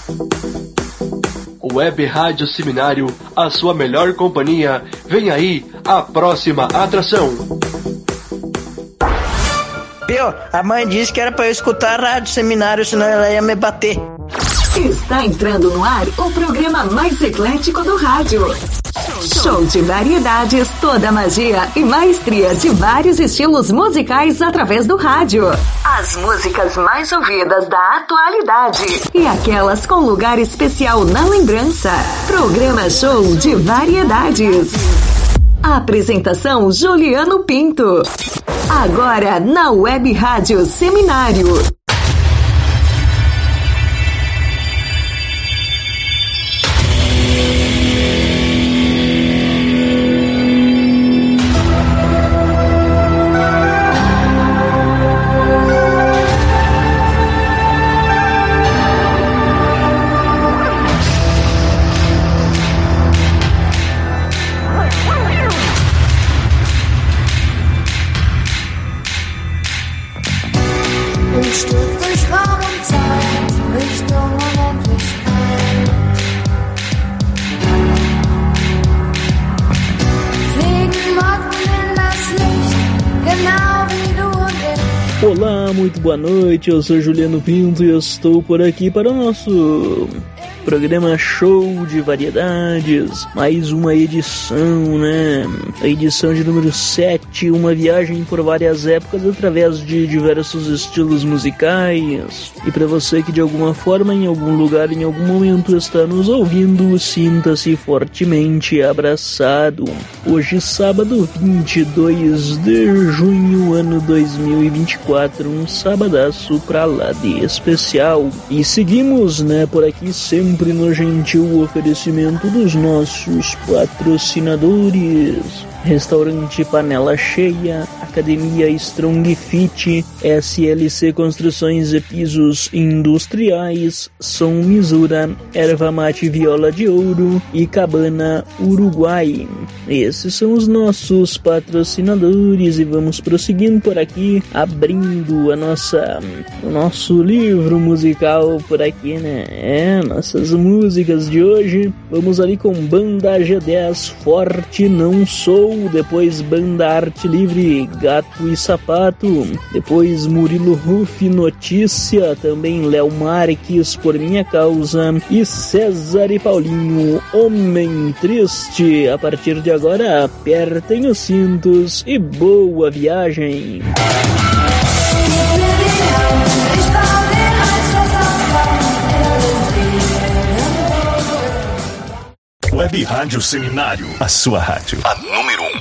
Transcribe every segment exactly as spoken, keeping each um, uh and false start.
Web Rádio Seminário, a sua melhor companhia. Vem aí a próxima atração. Pio, a mãe disse que era pra eu escutar a Rádio Seminário, senão ela ia me bater. Está entrando no ar o programa mais eclético do rádio. Show de variedades, toda a magia e maestria de vários estilos musicais através do rádio. As músicas mais ouvidas da atualidade e aquelas com lugar especial na lembrança. Programa Show de Variedades. Apresentação Juliano Pinto. Agora na Web Rádio Seminário. Olá, muito boa noite, eu sou Juliano Pinto e eu estou por aqui para o nosso programa Show de Variedades, mais uma edição, né? A edição de número sete, uma viagem por várias épocas através de diversos estilos musicais. E para você que de alguma forma, em algum lugar, em algum momento está nos ouvindo, sinta-se fortemente abraçado. Hoje, sábado, vinte e dois de junho, ano dois mil e vinte e quatro, um sabadaço pra lá de especial. E seguimos, né, por aqui sempre no gentil oferecimento dos nossos patrocinadores: Restaurante Panela Cheia, Academia Strong Fit, S L C Construções e Pisos Industriais, Som Misura, Erva Mate Viola de Ouro e Cabana Uruguai. Esses são os nossos patrocinadores e vamos prosseguindo por aqui, abrindo a nossa, o nosso livro musical por aqui, né? É, nossas músicas de hoje. Vamos ali com Banda G dez, Forte Não Sou. Depois Banda Arte Livre, Gato e Sapato. Depois Murilo Ruff, Notícia. Também Léo Marques, Por Minha Causa. E César e Paulinho, Homem Triste. A partir de agora, apertem os cintos e boa viagem. Web Rádio Seminário, a sua rádio, a número um.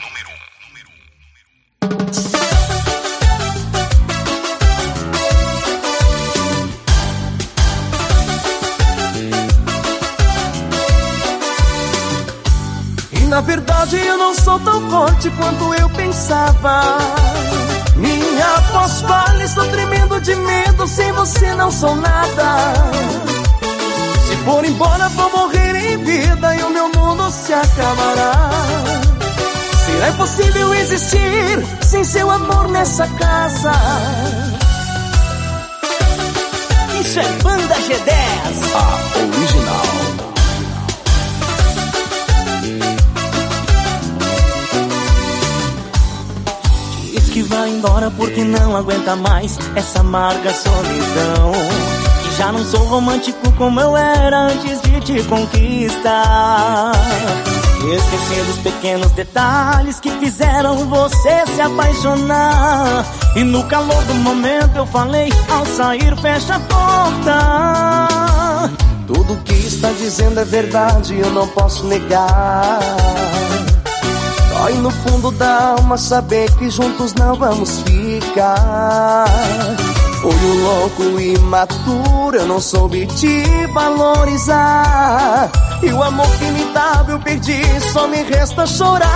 E na verdade eu não sou tão forte quanto eu pensava. Minha voz falha, estou tremendo de medo, sem você não sou nada. Se for embora vou morrer em vida e o meu mundo se acabará. Será impossível existir sem seu amor nessa casa. Isso é Banda G dez, a original. Diz que vai embora porque não aguenta mais essa amarga solidão. Já não sou romântico como eu era antes de te conquistar. Esqueci dos pequenos detalhes que fizeram você se apaixonar. E no calor do momento eu falei, ao sair fecha a porta. Tudo que está dizendo é verdade, eu não posso negar. Dói no fundo da alma saber que juntos não vamos ficar. Fui um louco imaturo, eu não soube te valorizar. E o amor que me dava eu perdi, só me resta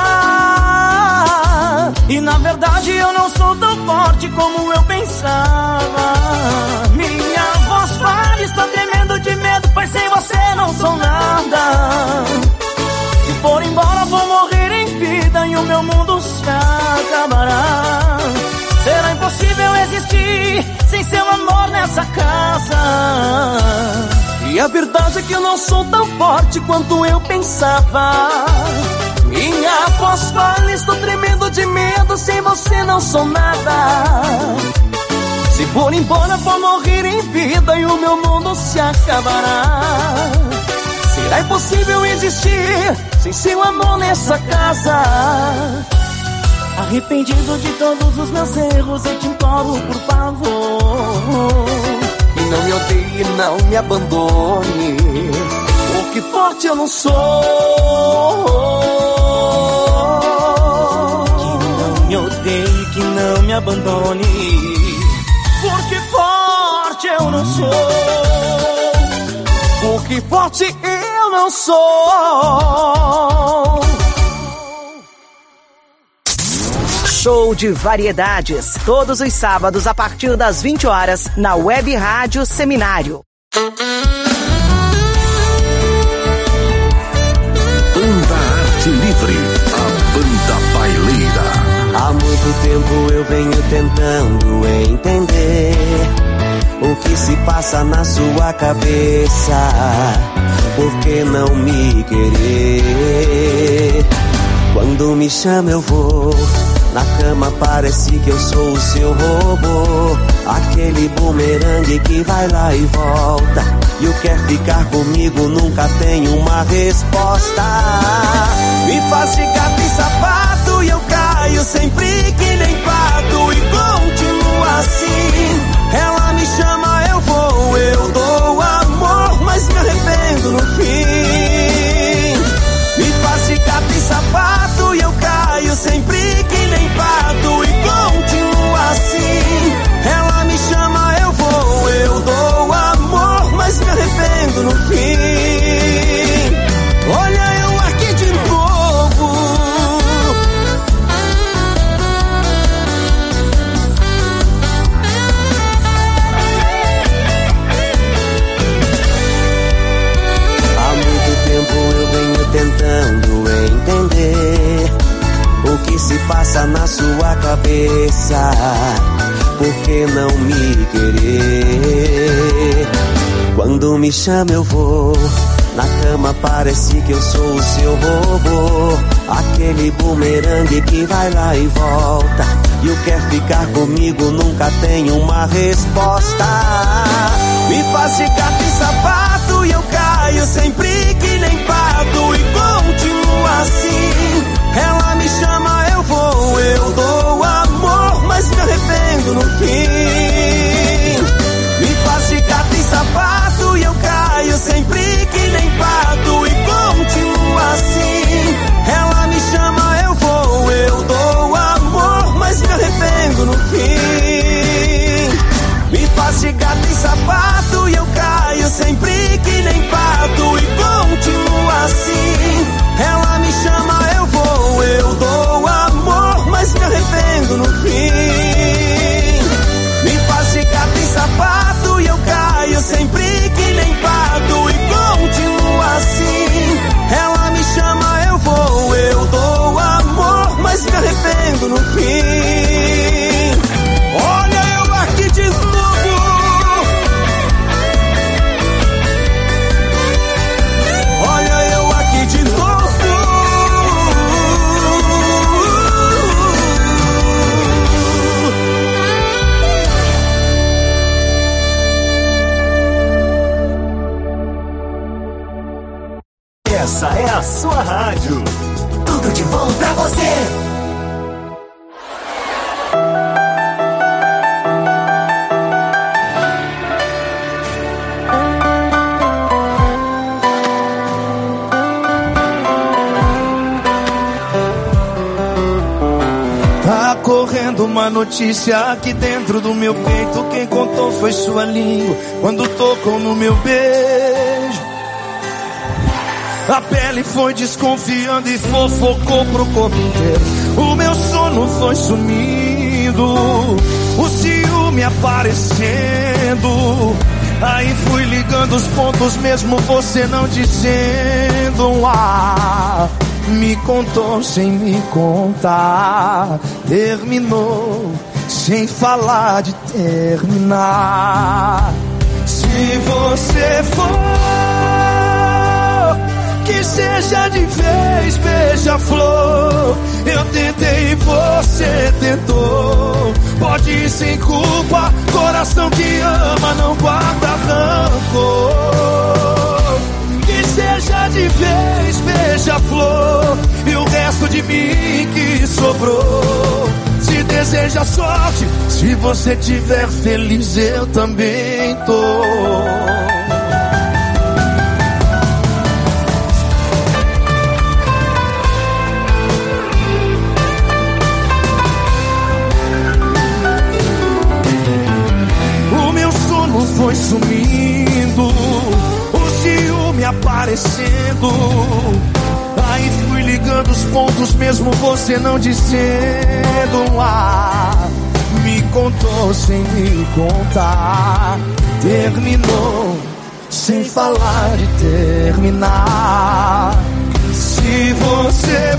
chorar. E na verdade eu não sou tão forte como eu pensava. Minha voz falha, estou tremendo de medo, pois sem você não sou nada. Se for embora vou morrer em vida e o meu mundo se acabará. Será impossível existir sem seu amor nessa casa. E E a verdade é que eu não sou tão forte quanto eu pensava. Minha voz falha, estou tremendo de medo. Sem você não sou nada. Se for embora vou morrer em vida e o meu mundo se acabará. Será impossível existir sem seu amor nessa casa. Arrependido de todos os meus erros, eu te imploro por favor, e não me odeie, não me abandone, porque forte eu não sou. Que não me odeie, que não me abandone, porque forte eu não sou. Porque forte eu não sou. Show de variedades, todos os sábados a partir das vinte horas, na Web Rádio Seminário. Banda Arte Livre, a banda baileira. Há muito tempo eu venho tentando entender o que se passa na sua cabeça. Por que não me querer? Quando me chama eu vou. Na cama parece que eu sou o seu robô, aquele bumerangue que vai lá e volta. E o quer ficar comigo nunca tem uma resposta. Me faz de gato e sapato e eu caio sempre que nem pato. E continua assim. Ela me chama, eu vou, eu dou amor, mas me arrependo no fim. Me faz de gato e sapato e eu caio sempre que nem pato. E continua assim. Ela me chama, eu vou, eu dou amor, mas me arrependo no fim. Olha eu aqui de novo. Há muito tempo eu venho tentando entender o que se passa na sua cabeça. Por que não me querer? Quando me chama eu vou. Na cama parece que eu sou o seu robô, aquele bumerangue que vai lá e volta. E o quer ficar comigo nunca tem uma resposta. Me faz de gato e sapato e eu caio sempre que nem pato. E continua assim. Ela me chama, eu vou, eu dou amor, mas me arrependo no fim. Me faz de gato e sapato e eu caio sempre que nem pato. E continua assim. Ela me chama, eu vou, eu dou amor, mas me arrependo no fim. Me faz de gato e sapato e eu caio sempre que nem pato. E continua assim. Ela me chama, eu vou, eu dou amor, mas me arrependo no fim. Me faz de gato e sapato e eu caio sempre que nem pato. E continua assim. Ela me chama, eu vou, eu dou amor, mas me arrependo no fim. Olha eu aqui de novo. Olha eu aqui de novo. Essa é a sua rádio. Tudo de bom pra você. Tá correndo uma notícia aqui dentro do meu peito. Quem contou foi sua língua quando tocou no meu beijo. A pele foi desconfiando e fofocou pro corpo inteiro. O meu sono foi sumindo, o ciúme aparecendo. Aí fui ligando os pontos mesmo você não dizendo. Ah, me contou sem me contar. Terminou sem falar de terminar. Se você for seja de vez beija-flor. Eu tentei e você tentou. Pode ir sem culpa, coração que ama não guarda rancor. Que seja de vez beija-flor e o resto de mim que sobrou. Se deseja sorte, se você tiver feliz eu também tô. Foi sumindo, o ciúme aparecendo. Aí fui ligando os pontos mesmo você não dizendo. Ah, me contou sem me contar. Terminou sem falar de terminar. Se você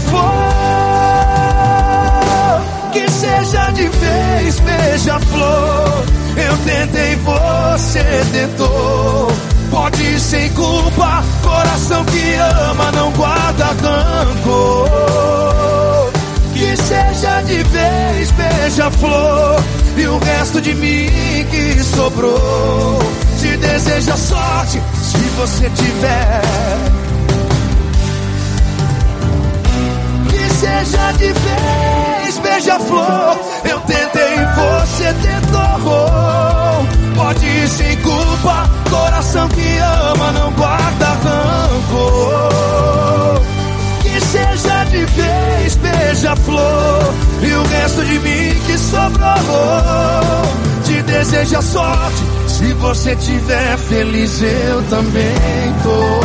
for, que seja de vez beija-flor. Eu tentei, você tentou. Pode ir sem culpa, coração que ama não guarda rancor. Que seja de vez beija-flor e o resto de mim que sobrou. Se deseja sorte, se você tiver. Que seja de vez beija-flor. Eu tentei, você tentou. Pode ir sem culpa, coração que ama não guarda rancor. Que seja de vez beija-flor e o resto de mim que sobrou. Te deseja sorte, se você tiver feliz eu também tô.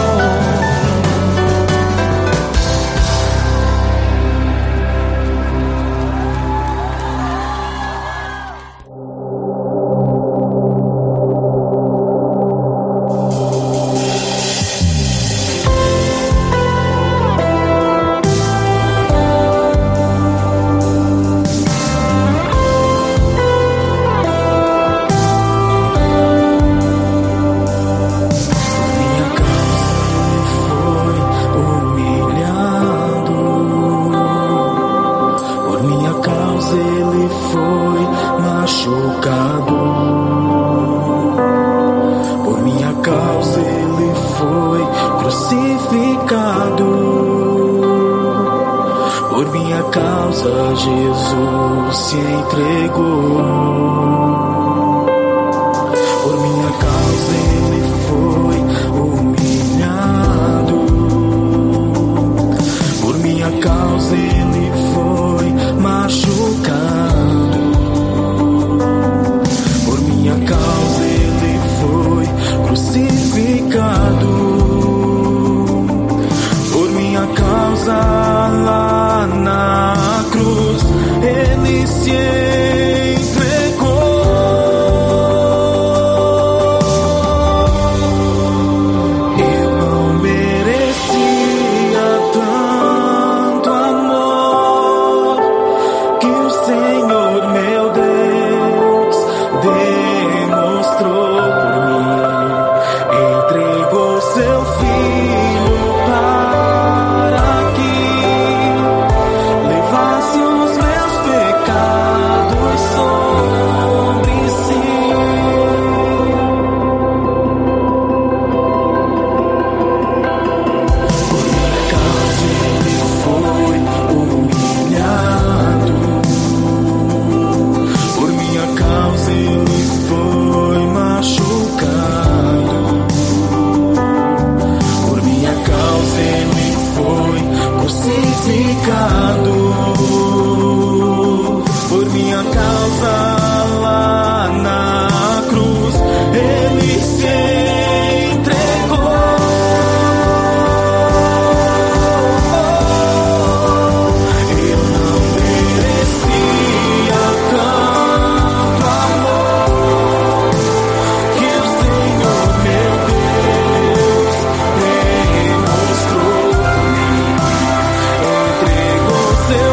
Você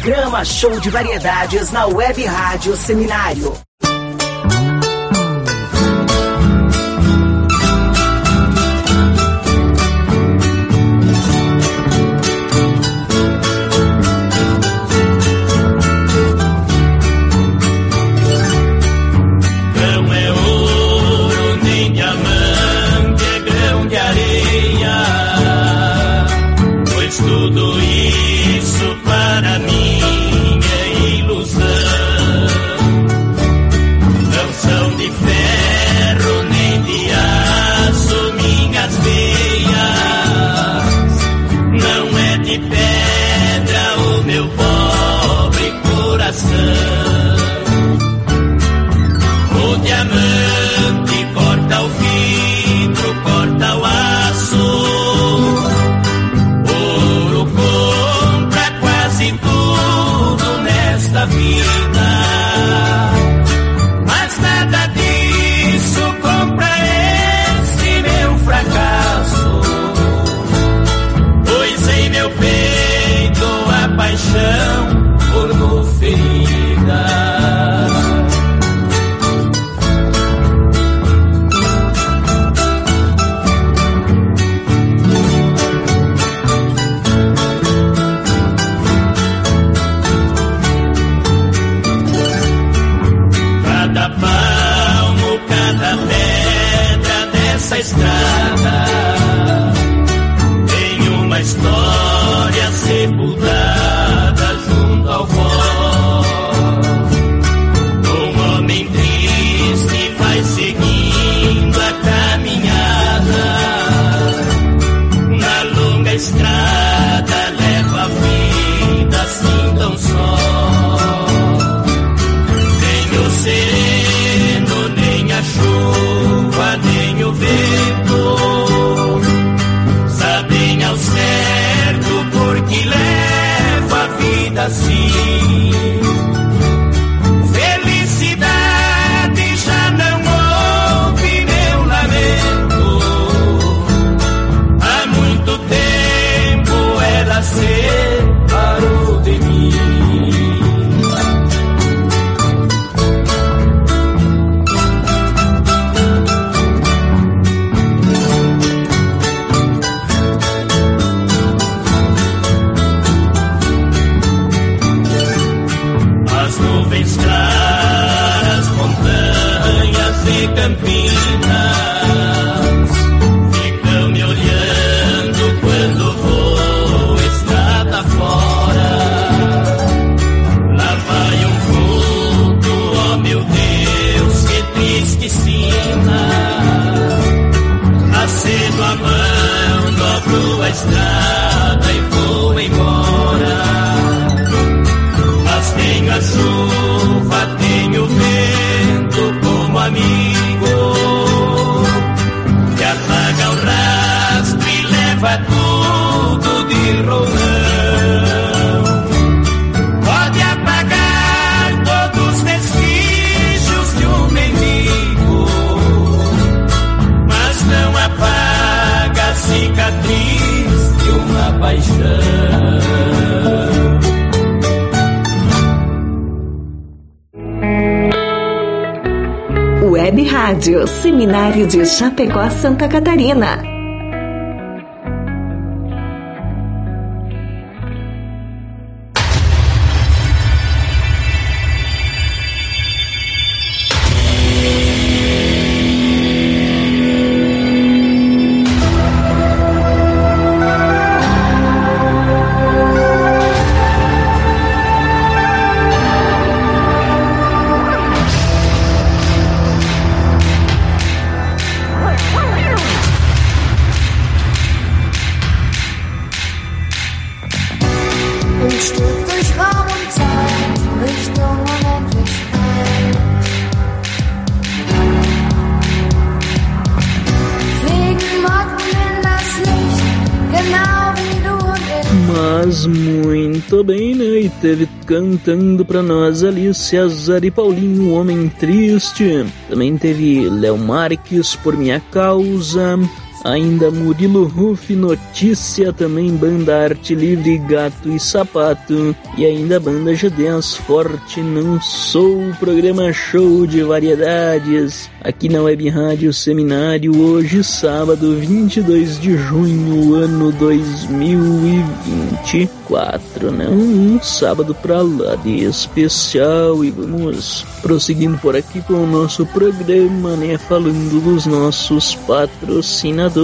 Programa Show de Variedades na Web Rádio Seminário. Tudo isso para mim é ilusão. Não são de ferro nem de aço minhas veias. Não é de pedra o meu pobre coração. O diamante corta o vidro, corta o aço. Da vida, mas nada disso compra esse meu fracasso, pois em meu peito a paixão formou ferida. Essa estrada tem uma história sepultada junto ao pó. Um homem triste vai seguindo a caminhada. Na longa estrada leva a vida assim tão só. Nem o sereno, nem a chuva, nem o vento sabem ao certo porque leva a vida assim. Felicidade já não ouve meu lamento. Há muito tempo ela separou de mim. Claras, montanhas e campinas ficam me olhando quando vou estrada fora. Lá vai um vulto, oh meu Deus, que triste sina. Acendo a mão, dobro a estrada e vou embora. Mas tenho a chuva, tenho o vento como amigo, que apaga o rastro e leva tudo de rolão. Pode apagar todos os vestígios de um mendigo, mas não apaga a cicatriz de uma paixão. Web Rádio Seminário de Chapecó, Santa Catarina. Mas muito bem, né? E teve cantando pra nós ali César e Paulinho, Homem Triste. Também teve Léo Marques, Por Minha Causa. Ainda Murilo Ruff, Notícia, também Banda Arte Livre, Gato e Sapato, e ainda Banda G dez, Forte Não Sou, programa Show de Variedades, aqui na Web Rádio Seminário, hoje sábado, vinte e dois de junho, ano dois mil e vinte e quatro, né? Um sábado pra lá de especial, e vamos prosseguindo por aqui com o nosso programa, né? Falando dos nossos patrocinadores.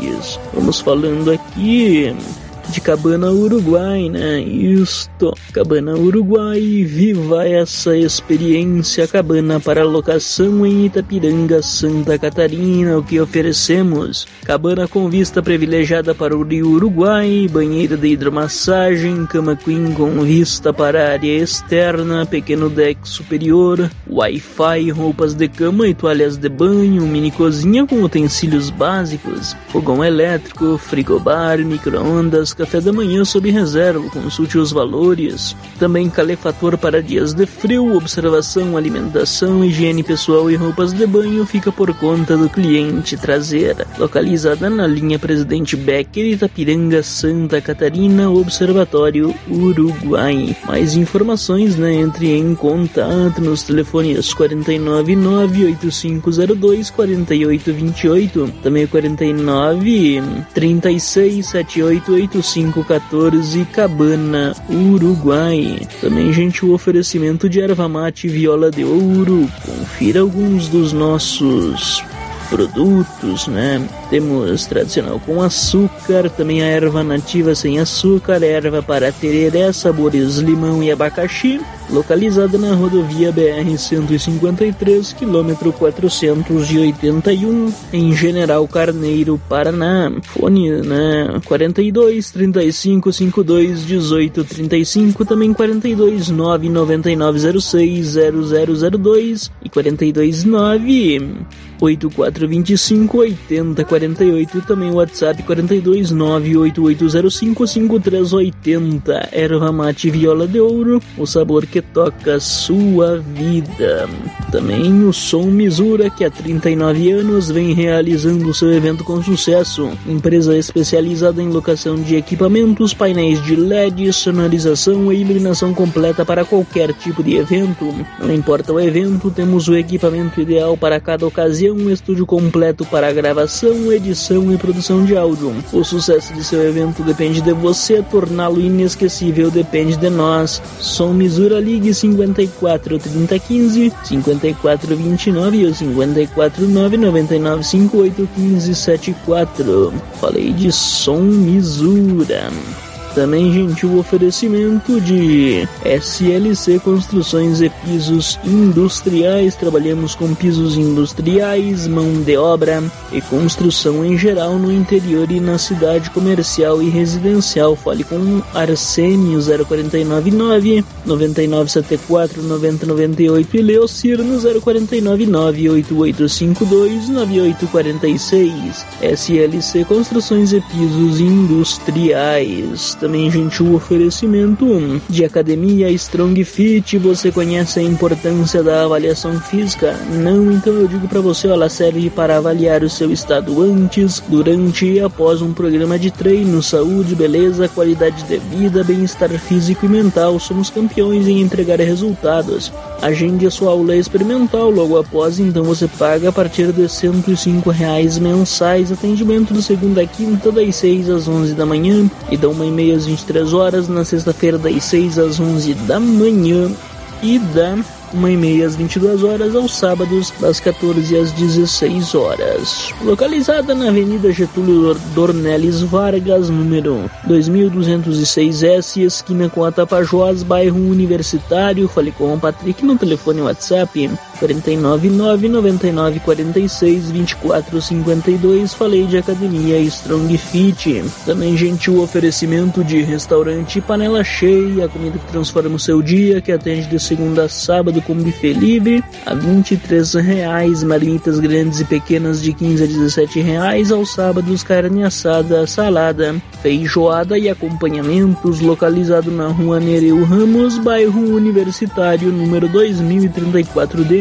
Vamos falando aqui de Cabana Uruguai, né? Isto, Cabana Uruguai, viva essa experiência. Cabana para locação em Itapiranga, Santa Catarina. O que oferecemos? Cabana com vista privilegiada para o Rio Uruguai, banheira de hidromassagem, cama queen com vista para a área externa, pequeno deck superior, Wi-Fi, roupas de cama e toalhas de banho, mini cozinha com utensílios básicos, fogão elétrico, frigobar, micro-ondas, café da manhã sob reserva, consulte os valores. Também calefator para dias de frio, observação, alimentação, higiene pessoal e roupas de banho fica por conta do cliente trazer. Localizada na linha Presidente Becker, Itapiranga, Santa Catarina, Observatório Uruguai. Mais informações, né? Entre em contato nos telefones quatro nove nove, oito cinco zero dois, quatro oito dois oito, também quatro nove, três seis, sete oito oito cinco um quatro, Cabana Uruguai. Também, gente, o oferecimento de erva mate Viola de Ouro. Confira alguns dos nossos produtos, né? Temos tradicional com açúcar, também a erva nativa sem açúcar, erva para tereré, sabores limão e abacaxi, localizada na rodovia B R cento e cinquenta e três, quilômetro quatrocentos e oitenta e um, em General Carneiro, Paraná. Fone, né? quarenta e dois, trinta e cinco, cinquenta e dois, dezoito, trinta e cinco, também quarenta e dois, nove nove nove zero seis, zero zero zero dois e quarenta e dois, nove oito quatro dois cinco, oito zero quatro oito, também o WhatsApp quarenta e dois, nove oito oito zero cinco, cinco três oito zero. Erva mate Viola de Ouro, o sabor que toca a sua vida. Também o Som Misura, que há trinta e nove anos vem realizando seu evento com sucesso. Empresa especializada em locação de equipamentos, painéis de L E D, sonorização e iluminação completa para qualquer tipo de evento. Não importa o evento, temos o equipamento ideal para cada ocasião, um estúdio completo para gravação, edição e produção de áudio. O sucesso de seu evento depende de você, torná-lo inesquecível depende de nós. Som Misura, ligue cinquenta e quatro, trinta, quinze, cinquenta e quatro, vinte e nove ou cinquenta e quatro, nove nove nove, cinquenta e oito, quinze, setenta e quatro. Falei de Som Misura. Também, gente, o oferecimento de S L C Construções e Pisos Industriais. Trabalhamos com pisos industriais, mão de obra e construção em geral no interior e na cidade comercial e residencial. Fale com Arsênio, zero quatro nove nove, nove nove sete quatro, nove zero nove oito, e Leocir no zero quatro nove nove, oito oito cinco dois, nove oito quatro seis. S L C Construções e Pisos Industriais. Também, gente, o oferecimento de Academia Strong Fit. Você conhece a importância da avaliação física? Não? Então eu digo pra você, ela serve para avaliar o seu estado antes, durante e após um programa de treino, saúde, beleza, qualidade de vida, bem-estar físico e mental. Somos campeões em entregar resultados. Agende a sua aula experimental logo após, então você paga a partir de cento e cinco reais mensais. Atendimento de segunda a quinta, das seis às onze da manhã e da uma e meia às vinte e três horas, na sexta-feira das seis às onze da manhã e da uma e meia às vinte e duas horas, aos sábados das quatorze às dezesseis horas. Localizada na Avenida Getúlio Dornelles Vargas, número dois mil duzentos e seis S, esquina com a Tapajós, bairro Universitário. Fale com o Patrick no telefone WhatsApp quatro nove nove, nove nove quatro seis, dois quatro cinco dois. Falei de Academia Strong Fit. Também, gente, o oferecimento de restaurante Panela Cheia, comida que transforma o seu dia, que atende de segunda a sábado com buffet livre a vinte e três reais, marmitas grandes e pequenas de quinze a dezessete reais, aos sábados carne assada, salada, feijoada e acompanhamentos. Localizado na rua Nereu Ramos, bairro Universitário, número dois mil e trinta e quatro D,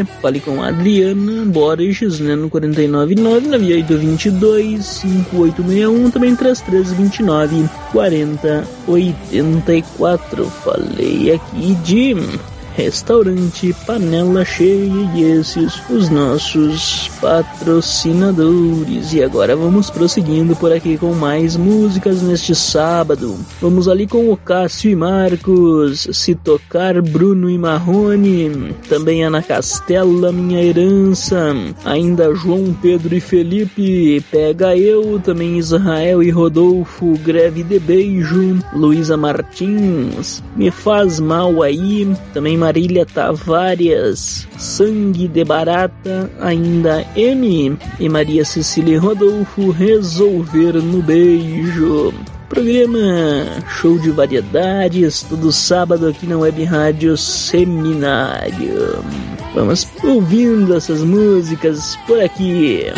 Fale com a Adriana Borges, né, no quatro nove nove, nove oito dois dois, cinco oito seis um, também três três dois nove, quatro zero oito quatro. Falei aqui de Restaurante Panela Cheia e esses os nossos patrocinadores. E agora vamos prosseguindo por aqui com mais músicas neste sábado. Vamos ali com o Cássio e Marcos, Se Tocar, Bruno e Marrone, também Ana Castela, Minha Herança, ainda João Pedro e Felipe, Pega Eu, também Israel e Rodolfo, Greve de Beijo, Luísa Martins, Me Faz Mal Aí, também Marília Tavares, Sangue de Barata, ainda M e Maria Cecília Rodolfo, Resolver no Beijo. Programa Show de Variedades, todo sábado aqui na Web Rádio Seminário. Vamos ouvindo essas músicas por aqui.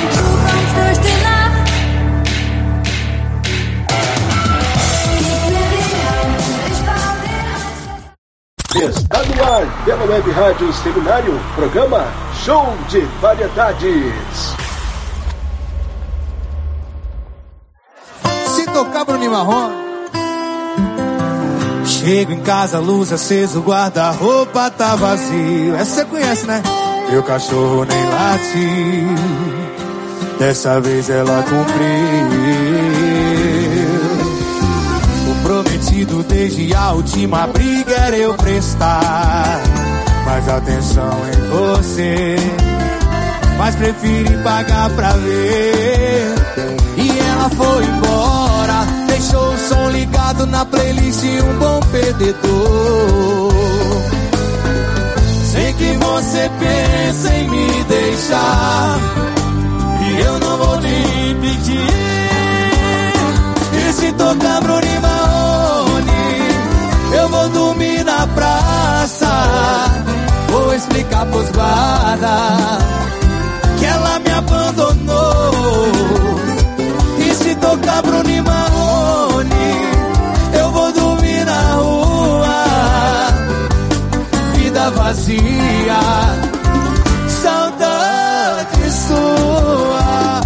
Está no ar pela Web Rádio Seminário, programa Show de Variedades. Se tocar Bruno e Marrone. Chego em casa, luz acesa, o guarda-roupa tá vazio. Essa você conhece, né? Meu cachorro nem late, dessa vez ela cumpriu. Prometido desde a última briga era eu prestar mais atenção em você, mas preferi pagar pra ver. E ela foi embora, deixou o som ligado na playlist e um bom perdedor. Sei que você pensa em me deixar e eu não vou nem pedir. E se tocar Bruno e Marrone, eu vou dormir na praça. Vou explicar pros guardas que ela me abandonou. E se tocar Bruno e Marrone, eu vou dormir na rua. Vida vazia, saudade sua.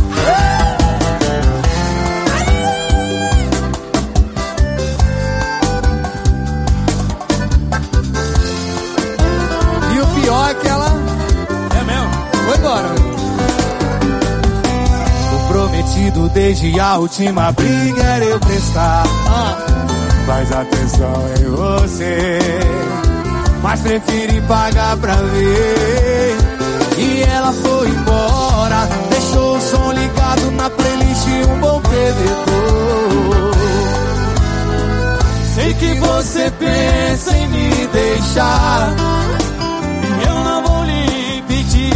Aquela é mesmo, foi embora. O prometido desde a última briga era eu prestar ah. mais atenção em você, mas preferi pagar pra ver. E ela foi embora, deixou o som ligado na playlist e um bom perdedor. Sei que você pensa em me deixar, eu não vou lhe pedir.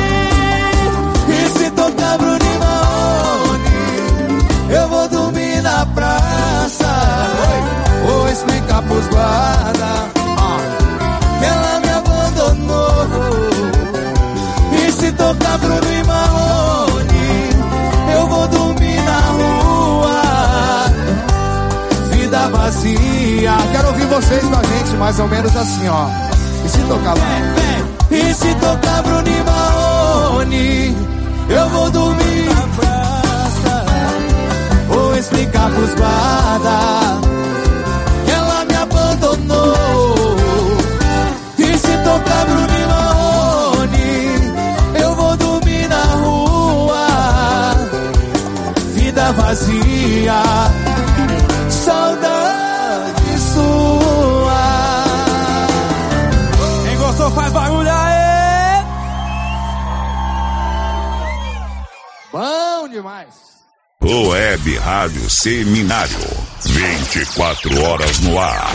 E se tocar Bruno e Marrone, eu vou dormir na praça. Vou explicar pros guardas que ela me abandonou. E se tocar Bruno e Marrone, eu vou dormir na rua. Vida vazia. Quero ouvir vocês com a gente, mais ou menos assim, ó. E se tocar lá? E se tocar Bruno e Marrone, eu vou dormir na praça. Vou explicar pros guardas que ela me abandonou. E se tocar Bruno e Marrone, eu vou dormir na rua. Vida vazia, saudade sua. Quem gostou faz barulho aí. Bom demais. Web Rádio Seminário, vinte e quatro horas no ar.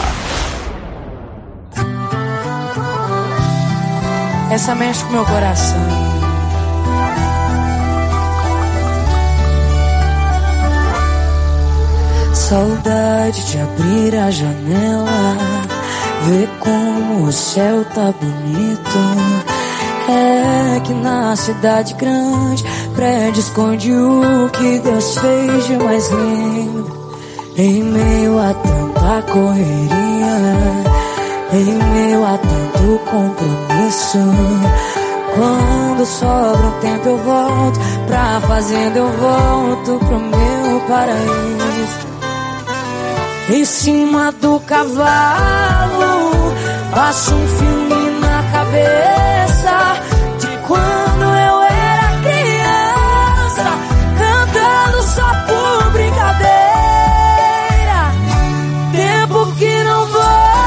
Essa mexe com meu coração. Saudade de abrir a janela, ver como o céu tá bonito. É que na cidade grande, prédio esconde o que Deus fez de mais lindo. Em meio a tanta correria, em meio a tanto compromisso, Quando sobra um tempo eu volto pra fazenda, eu volto pro meu paraíso. Em cima do cavalo, passo um filme na cabeça de quando eu era criança, cantando só por brincadeira. Tempo que não volta,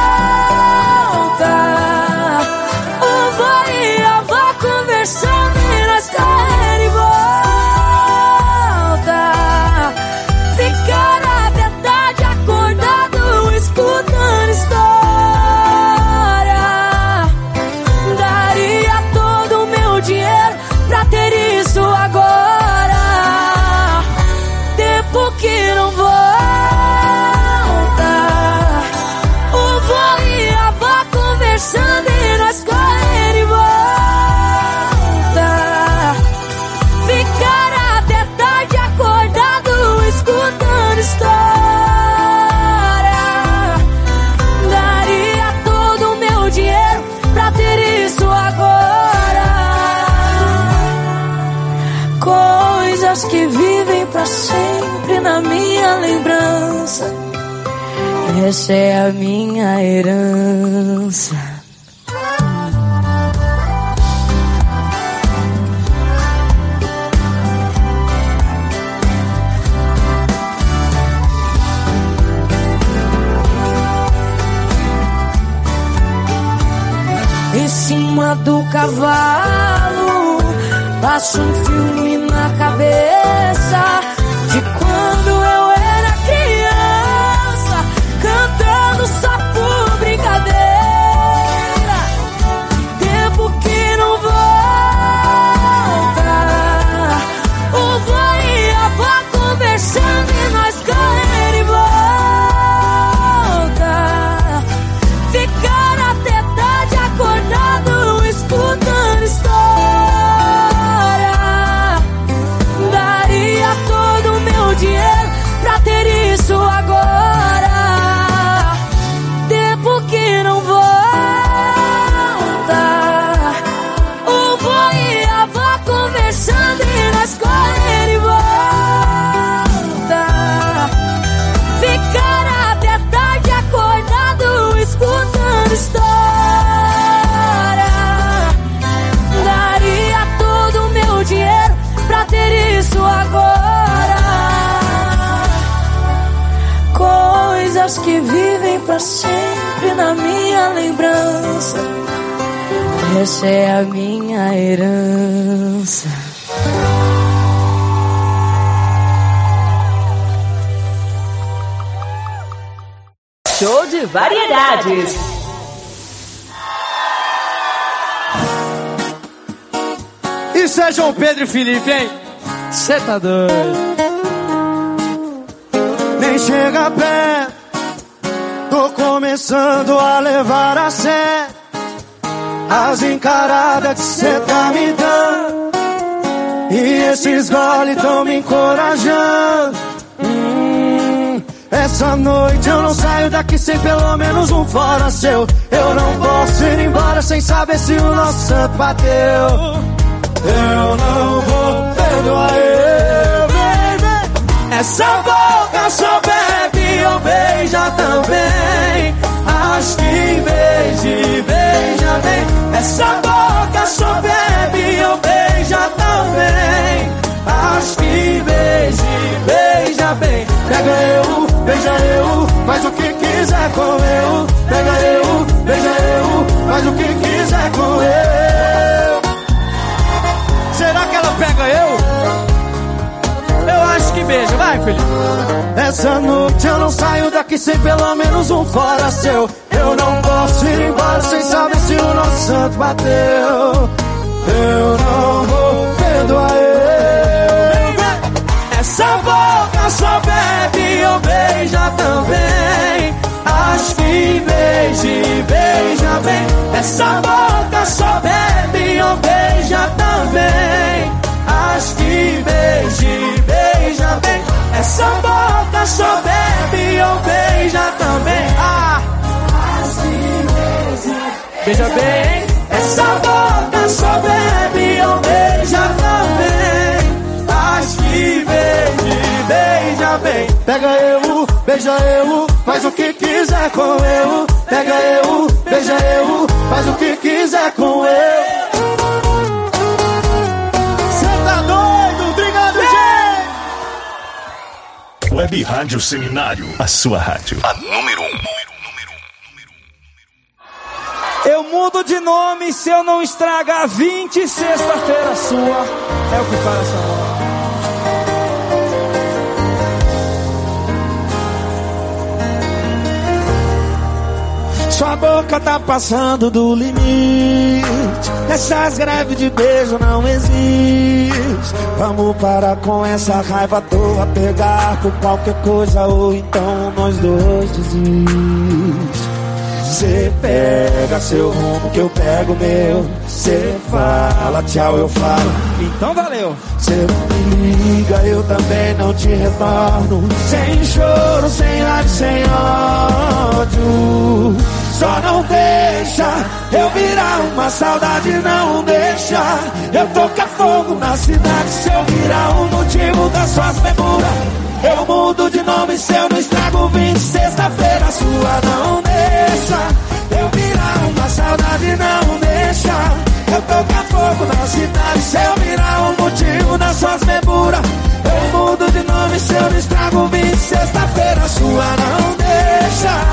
o vô e a avó conversando e nós correndo e volta. Ficar até tarde acordado escutando história. Daria todo o meu dinheiro pra ter isso agora. Tempo que não volta, o vô e a avó conversando e nós correndo e volta. Ficar até tarde acordado escutando história. Daria todo o meu dinheiro pra ter isso agora. Coisas que vivem pra sempre na minha lembrança. Essa é a minha herança. Em cima do cavalo, passo um filme na cabeça de quando eu era criança, cantando só por brincadeira. Tempo que não volta, o vô e a avó conversando e nós correndo e volta. Ficar até tarde acordado escutando história. Daria todo o meu dinheiro pra ter isso agora. Tempo que não volta, o vô e a avó conversando e nós correndo e volta. Ficar até tarde acordado escutando história. Daria todo o meu dinheiro pra ter isso agora. Coisas que vivem pra sempre na minha lembrança. Essa é a minha herança. Show de variedades. Isso é João Pedro e Felipe, hein? Cê tá doido. Nem chega perto, tô começando a levar a sério as encaradas que cê tá me dando. E esses goles tão me encorajando. hum, Essa noite eu não saio daqui sem pelo menos um fora seu. Eu não posso ir embora sem saber se o nosso santo bateu. Eu não vou perdoar eu, baby. Essa boca só bebe ou beija também. Acho que beije, beija bem. Essa boca só bebe ou beija também. Acho que beije, beija bem. Pega eu, beija eu, faz o que quiser com eu. Pega eu, beija eu, faz o que quiser com eu. Será que ela pega eu? Eu acho que beija, vai, filho. Essa noite eu não saio daqui sem pelo menos um fora seu. Eu não posso ir embora sem saber se o nosso santo bateu. Eu não vou perdoar eu. Essa boca só bebe ou beija também. Acho que beije, beija bem. Essa boca só bebe ou beija também. Acho que beije, beija bem. Essa boca só bebe ou beija também. Ah, acho que beije, beija bem. Essa boca só bebe beija eu, faz o que quiser com eu. Pega eu, beija eu, faz o que quiser com eu. Cê tá doido, obrigado, gente! Web Rádio Seminário, a sua rádio. A número um. Eu mudo de nome se eu não estragar vinte sexta-feira sua. É o que fala essa hora. Sua boca tá passando do limite. Essas greves de beijo não existem. Vamos parar com essa raiva à toa. Pegar por qualquer coisa ou então nós dois desistimos. Cê pega seu rumo que eu pego o meu. Cê fala tchau, eu falo, então valeu. Cê não me liga, eu também não te retorno. Sem choro, sem raiva, sem ódio. Só não deixa eu virar uma saudade, não deixa eu tocar fogo na cidade. Se eu virar o motivo das suas memórias, eu mudo de nome se eu não estrago vinte sexta-feira sua. Não deixa eu virar uma saudade, não deixa eu tocar fogo na cidade. Se eu virar o motivo das suas memórias, eu mudo de nome se eu não estrago vinte sexta-feira sua. Não deixa.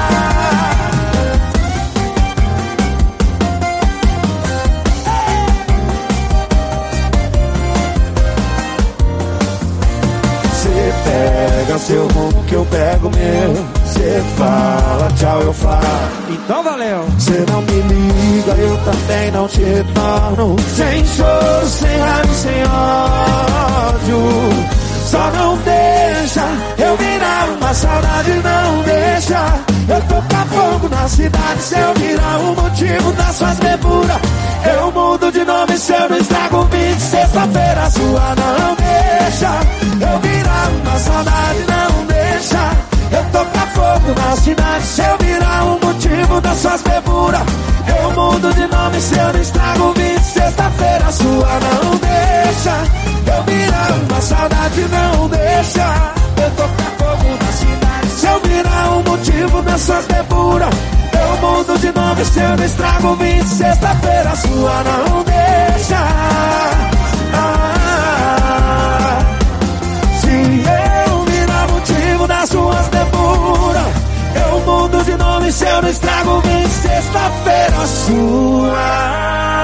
Pega seu rumo que eu pego meu. Cê fala tchau, eu falo, então valeu. Cê não me liga, eu também não te retorno. Sem choro, sem raiva, sem ódio. Só não deixa eu virar uma saudade, não deixa eu tocar fogo na cidade. Se eu virar o motivo das suas memórias, eu mudo de nome se eu não estrago vinte sexta-feira sua. Não deixa eu virar uma saudade, não deixa eu tocar fogo na cidade. Se eu virar o motivo das suas memórias, eu mudo de nome se eu não estrago vinte sexta-feira sua. Não deixa eu virar uma saudade, não deixa eu tocar fogo na cidade. Se eu virar o motivo das suas memórias, eu mudo de nome se eu não estrago vinte sexta-feira sua. Não deixa. Ah, se eu virar motivo das suas memórias, eu mudo de nome se eu não estrago vinte sexta-feira sua.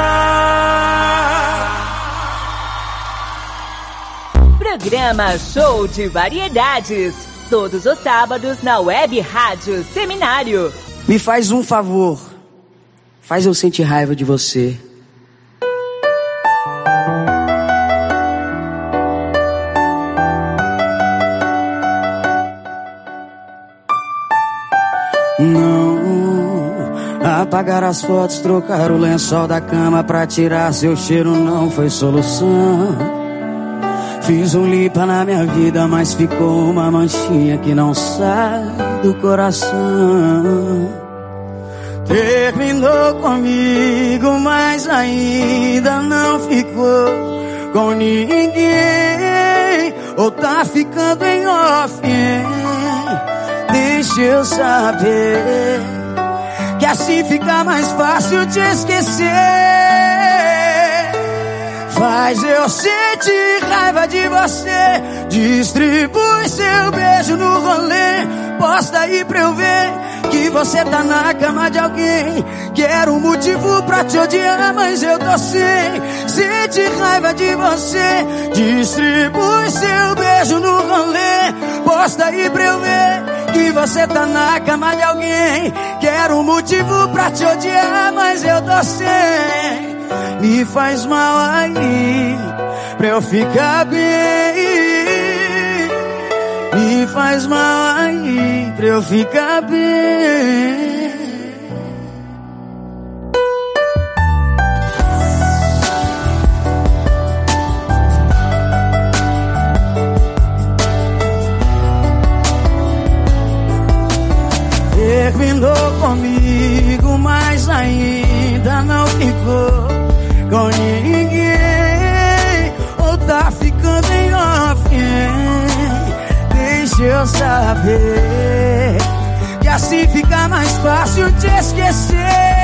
Programa Show de Variedades. Todos os sábados na Web Rádio Seminário. Me faz um favor. Faz eu sentir raiva de você. Não, apagar as fotos, trocar o lençol da cama pra tirar seu cheiro não foi solução. Fiz um limpa na minha vida, mas ficou uma manchinha que não sai do coração. Terminou comigo, mas ainda não ficou com ninguém. Ou tá ficando em off, hein? Deixa eu saber, que assim fica mais fácil te esquecer. Faz eu sentir raiva de você. Distribui seu beijo no rolê. Posta aí pra eu ver que você tá na cama de alguém. Quero um motivo pra te odiar, mas eu tô sem sentir raiva de você. Distribui seu beijo no rolê. Posta aí pra eu ver que você tá na cama de alguém. Quero um motivo pra te odiar, mas eu tô sem. Me faz mal aí, pra eu ficar bem. Me faz mal aí, pra eu ficar bem. Terminou comigo, mas ainda não ficou com ninguém. Ou tá ficando em off, hein? Deixa eu eu saber, que assim fica mais fácil te esquecer.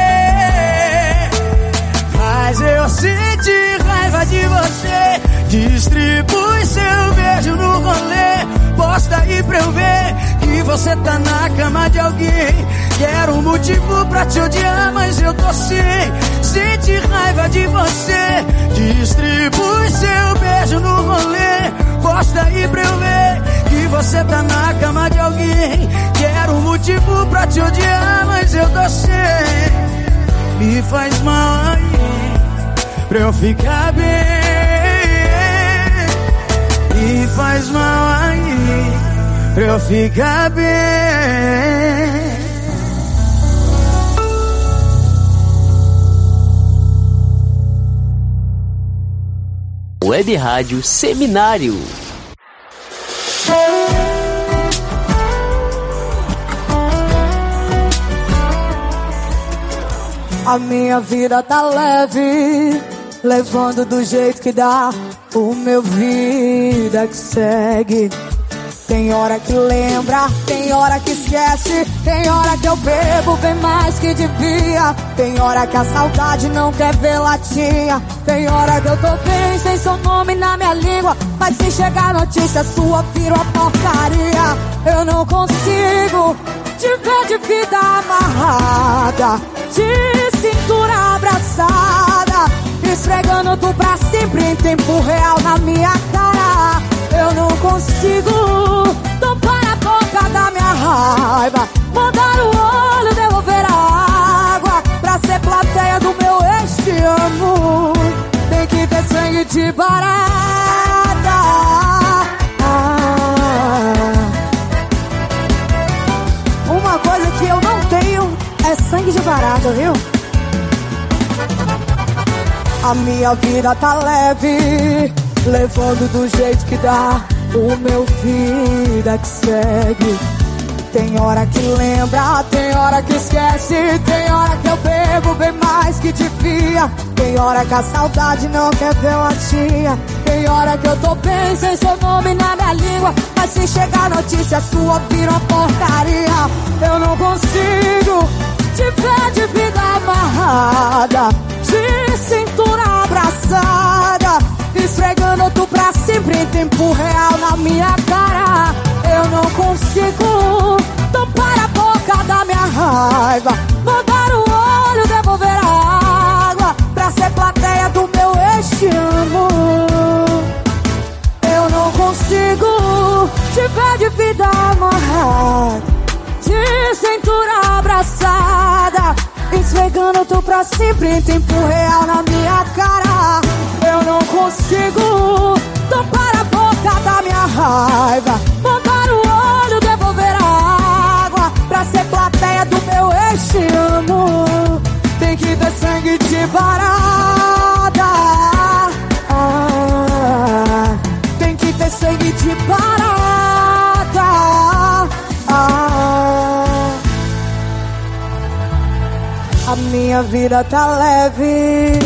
Mas eu senti raiva de você. Distribui seu beijo no rolê. Posta aí pra eu ver que você tá na cama de alguém. Quero um motivo pra te odiar, mas eu tô sem. Senti raiva de você. Distribui seu beijo no rolê. Posta aí pra eu ver que você tá na cama de alguém. Quero um motivo pra te odiar, mas eu tô sem. Me faz mal aí pra eu ficar bem. Me faz mal aí pra eu ficar bem. Web Rádio Seminário. A minha vida tá leve, levando do jeito que dá. O meu vida que segue. Tem hora que lembra, tem hora que esquece. Tem hora que eu bebo bem mais que devia. Tem hora que a saudade não quer ver latinha. Tem hora que eu tô bem sem seu nome na minha língua, mas se chegar notícia sua vira uma porcaria. Eu não consigo te ver de vida amarrada, de cintura abraçada, esfregando tu pra sempre em tempo real na minha cara. Eu não consigo tampar a boca da minha raiva, mandar o olho devolver a água, pra ser plateia do meu ex te amo. Tem que ter sangue de barata. Ah. Uma coisa que eu não tenho é sangue de barata, viu? A minha vida tá leve, levando do jeito que dá. O meu vida que segue. Tem hora que lembra, tem hora que esquece. Tem hora que eu bebo bem mais que devia. Tem hora que a saudade não quer ver latinha. Tem hora que eu tô bem sem seu nome na minha língua, mas se chegar notícia sua vira uma porcaria. Eu não consigo te ver de vida amarrada, de cintura abraçada, esfregando tu pra sempre em tempo real na minha cara. Eu não consigo tampar a boca da minha raiva, mandar o olho devolver a água, pra ser plateia do meu ex te amo. Eu não consigo te ver de vida amarrada, de cintura abraçada, esfregando tu pra sempre em tempo real na minha cara. Eu não consigo tampar a boca da minha raiva, mandar o olho devolver a água, pra ser plateia do meu ex te amo. Tem que ter sangue de barata. Ah, tem que ter sangue de barata. Ah, a minha vida tá leve.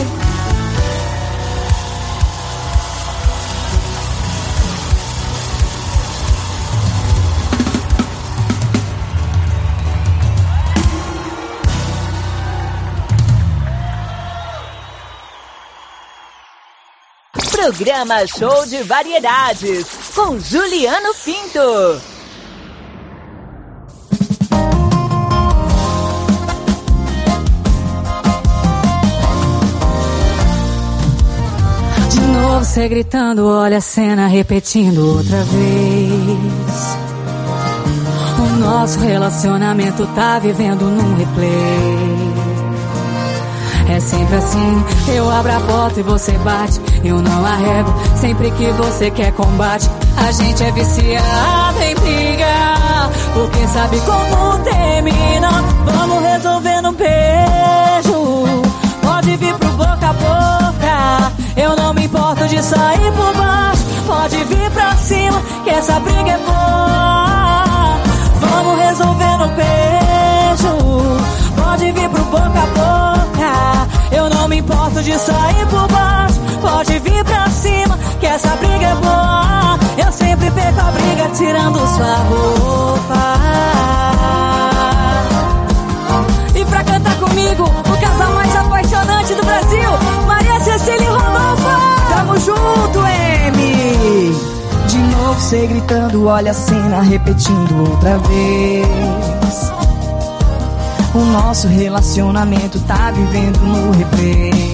Programa Show de Variedades, com Juliano Pinto. De novo você gritando, olha a cena repetindo outra vez. O nosso relacionamento tá vivendo num replay. É sempre assim, eu abro a porta e você bate. Eu não arrego, sempre que você quer combate. A gente é viciado em brigar, porque sabe como termina. Vamos resolver num beijo, pode vir pro boca a boca. Eu não me importo de sair por baixo, pode vir pra cima, que essa briga é boa. Vamos resolver num beijo, pode vir pro boca a boca. Eu não me importo de sair por baixo, pode vir pra cima, que essa briga é boa. Eu sempre perco a briga, tirando sua roupa. E pra cantar comigo, o casal mais apaixonante do Brasil, Maria Cecília e Rodolfo. Tamo junto, M. De novo cê gritando, olha a cena repetindo outra vez. O nosso relacionamento tá vivendo no replay.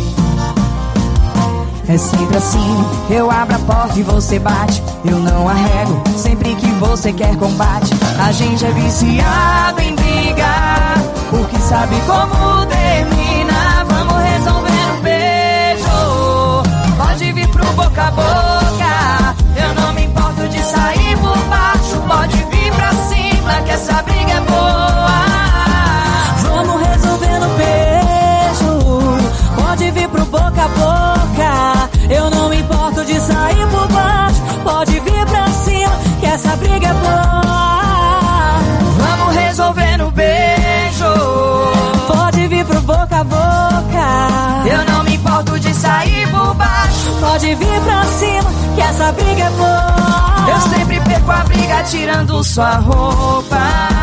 É sempre assim, eu abro a porta e você bate. Eu não arrego, sempre que você quer combate. A gente é viciado em brigar, porque sabe como termina. Vamos resolver no beijo, pode vir pro boca a boca. Eu não me importo de sair por baixo, pode vir pra cima que essa briga é boa. Vamos resolver no beijo, pode vir pro boca a boca. Eu não me importo de sair por baixo, pode vir pra cima que essa briga é boa. Vamos resolver no beijo, pode vir pro boca a boca. Eu não me importo de sair por baixo, pode vir pra cima que essa briga é boa. Eu sempre perco a briga tirando sua roupa.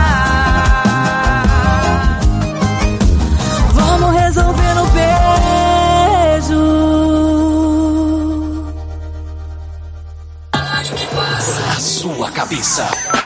Vamos resolver no beijo. A sua cabeça.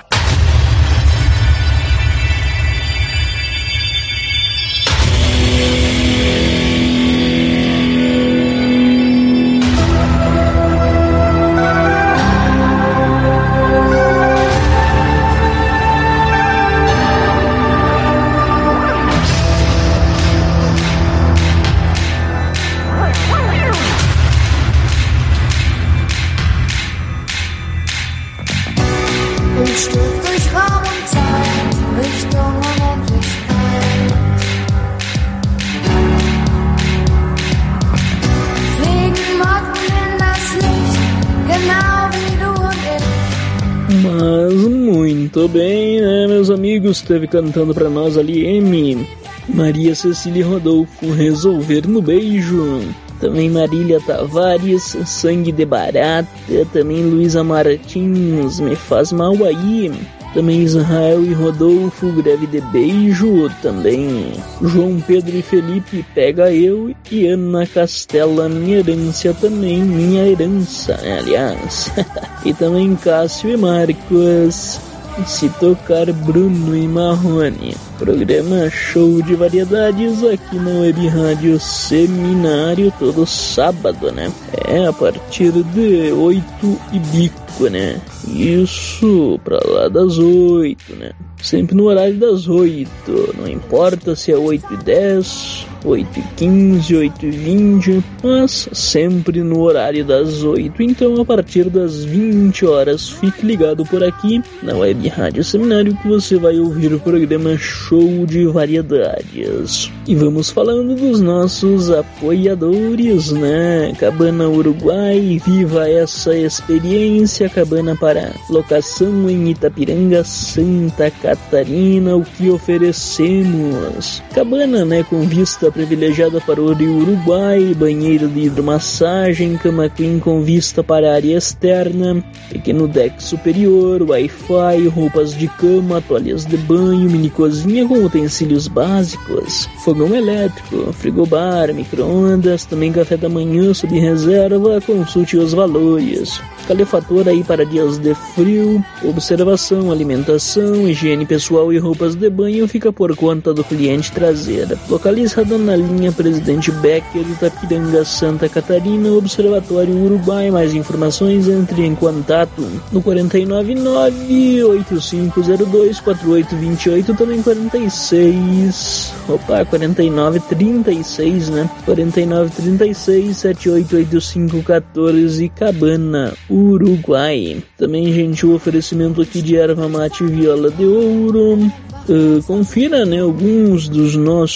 Mas muito bem, né, meus amigos? Esteve cantando pra nós ali M, Maria Cecília e Rodolfo, Resolver no Beijo. Também Marília Tavares, Sangue de Barata. Também Luísa Martins, Me Faz Mal Aí. Também Israel e Rodolfo, Greve de Beijo. Também João Pedro e Felipe, Pega Eu. E Ana Castela, Minha Herança também, Minha Herança, aliás. E também Cássio e Marcos, Se Tocar, Bruno e Marrone. Programa Show de Variedades aqui na Web Rádio Seminário, todo sábado, né? É, a partir de oito e bico, né? Isso, pra lá das oito, né? Sempre no horário das oito, não importa se é oito e dez, oito e quinze, oito e vinte, mas sempre no horário das oito. Então, a partir das vinte horas, fique ligado por aqui na Web Rádio Seminário que você vai ouvir o programa Show de Variedades. E vamos falando dos nossos apoiadores, né? Cabana Uruguai, viva essa experiência. Cabana para locação em Itapiranga, Santa Catarina, o que oferecemos? Cabana, né, com vista privilegiada para o Rio Uruguai, banheiro de hidromassagem, cama queen com vista para a área externa, pequeno deck superior, Wi-Fi, roupas de cama, toalhas de banho, mini cozinha com utensílios básicos, fogão elétrico, frigobar, micro-ondas, também café da manhã sob reserva, consulte os valores. Calefator aí para dias de frio, observação, alimentação, higiene pessoal e roupas de banho fica por conta do cliente trazer. Localizada na linha Presidente Becker, Itapiranga, Santa Catarina, Observatório Uruguai. Mais informações, entre em contato no quatro nove nove, oito cinco zero dois, quatro oito dois oito, também quarenta e seis, opa, quarenta e nove trinta e seis, né? quarenta e nove trinta e seis, sete oito oito cinco um quatro, Cabana, Uruguai. Também, gente, o oferecimento aqui de erva mate viola de ouro. Uh, confira, né, alguns dos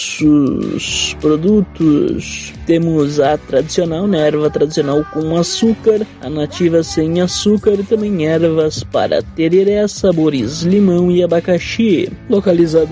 nossos produtos. Temos a tradicional, né, erva tradicional com açúcar, a nativa sem açúcar e também ervas para tereré, sabores limão e abacaxi. Localizada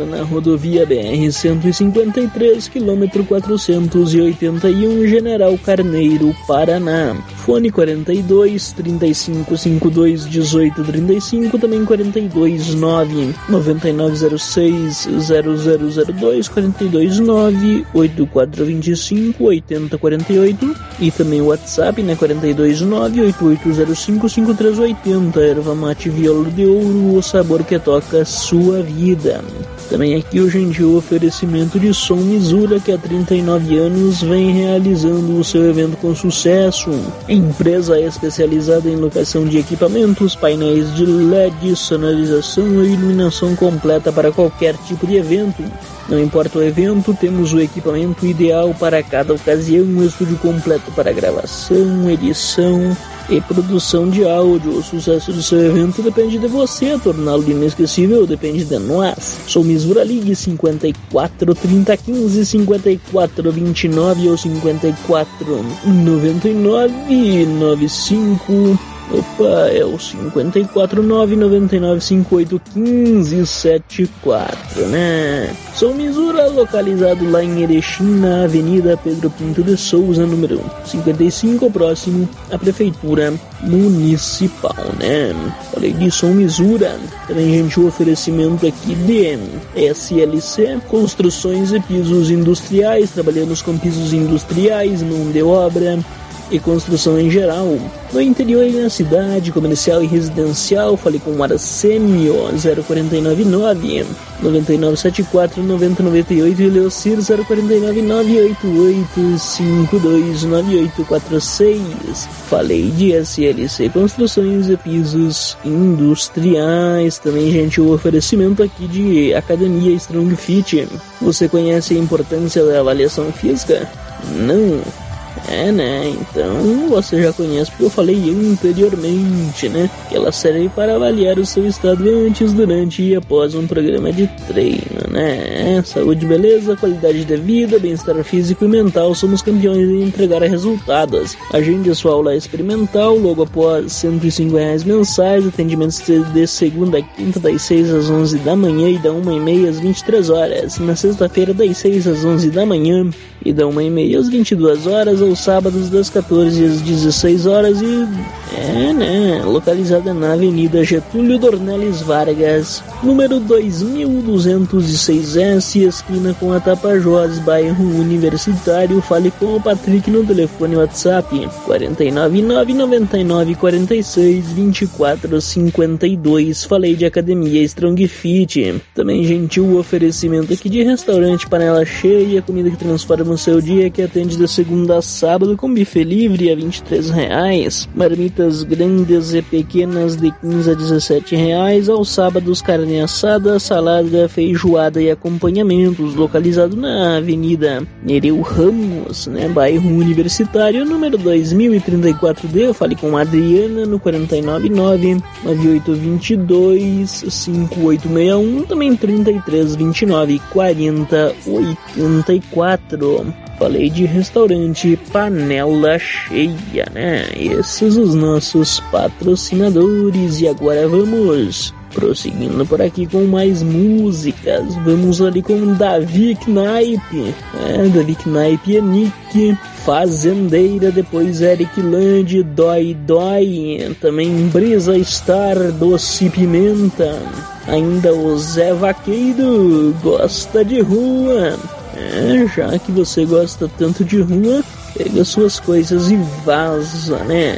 na rodovia B R cento e cinquenta e três, quilômetro quatrocentos e oitenta e um, General Carneiro, Paraná. Fone quarenta e dois, trinta e cinco, cinquenta e dois, dezoito, trinta e cinco, também quarenta e dois, nove, noventa e nove zero seis, zero zero zero dois, quarenta e dois, nove, oitenta e quatro vinte e cinco, oitenta, quarenta e oito, e também o WhatsApp, né, quarenta e dois, nove, oitenta e oito zero cinco, cinquenta e três oitenta. Erva mate viola de ouro, o sabor que toca a sua vida. Também aqui o gentil oferecimento de Som Misura, que há trinta e nove anos vem realizando o seu evento com sucesso. Empresa especializada em locação de equipamentos, painéis de L E D, sonorização e iluminação completa para qualquer tipo de evento. Não importa o evento, temos o equipamento ideal para cada ocasião, um estúdio completo para gravação, edição e produção de áudio. O sucesso do seu evento depende de você, torná-lo inesquecível depende de nós. Sou Misura, ligue cinquenta e quatro, trinta, quinze, cinquenta e quatro, vinte e nove ou cinquenta e quatro, noventa e nove, noventa e cinco. Opa, é o cinquenta e quatro, nove, noventa e nove, cinquenta e oito, quinze, setenta e quatro, né? Sou Misura, localizado lá em Erechim, na Avenida Pedro Pinto de Souza, número cinquenta e cinco, próximo à Prefeitura Municipal, né? Falei de Som Misura. Também, gente, o oferecimento aqui de S L C, construções e pisos industriais. Trabalhamos com pisos industriais, mão de obra e construção em geral, no interior e na cidade, comercial e residencial. Falei com o Aracêmio, zero quatro nove nove, nove nove sete quatro, nove zero nove oito, e Leocir, zero quatro nove nove, oito oito cinco dois, nove oito quatro seis. Falei de S L C Construções e Pisos Industriais. Também, gente, o oferecimento aqui de Academia Strong Fit. Você conhece a importância da avaliação física? Não? É, né? Então você já conhece, porque eu falei anteriormente, né? Que ela serve para avaliar o seu estado antes, durante e após um programa de treino, né? Saúde, beleza, qualidade de vida, bem-estar físico e mental. Somos campeões em entregar resultados. Agende sua aula experimental logo após cento e cinco reais mensais. Atendimentos de segunda a quinta, das seis às onze da manhã e da uma e meia às vinte e três horas. Na sexta-feira, das seis às onze da manhã e da uma e meia às vinte e duas horas. Aos sábados, das quatorze às dezesseis horas. E é, né? Localizada na Avenida Getúlio Dornelles Vargas, número dois mil duzentos e seis S, esquina com a Tapajós, bairro Universitário. Fale com o Patrick no telefone WhatsApp quatro nove nove, nove nove quatro seis, vinte e quatro cinquenta e dois. Falei de Academia Strong Fit. Também, gentil oferecimento aqui de restaurante Panela Cheia, comida que transforma o seu dia, que atende de segunda a sábado com buffet livre a vinte e três reais. Marmitas grandes e pequenas de quinze a dezessete reais. Aos sábados, carne assada, salada, feijoada e acompanhamentos. Localizado na Avenida Nereu Ramos, né, bairro Universitário, número dois mil e trinta e quatro D. Eu falei com a Adriana no quatro nove nove, nove oito dois dois, cinco oito seis um, também trinta e três, vinte e nove, quarenta, oitenta e quatro. Falei de restaurante Panela Cheia, né? Esses os nossos patrocinadores. E agora vamos prosseguindo por aqui com mais músicas. Vamos ali com Davi Knipe. É, Davi Knipe e Nick. Fazendeira, depois Eric Land, Dói Dói. Também Brisa Star, Doce Pimenta. Ainda o Zé Vaqueiro, Gosta de Rua. É, já que você gosta tanto de rua, pega suas coisas e vaza, né?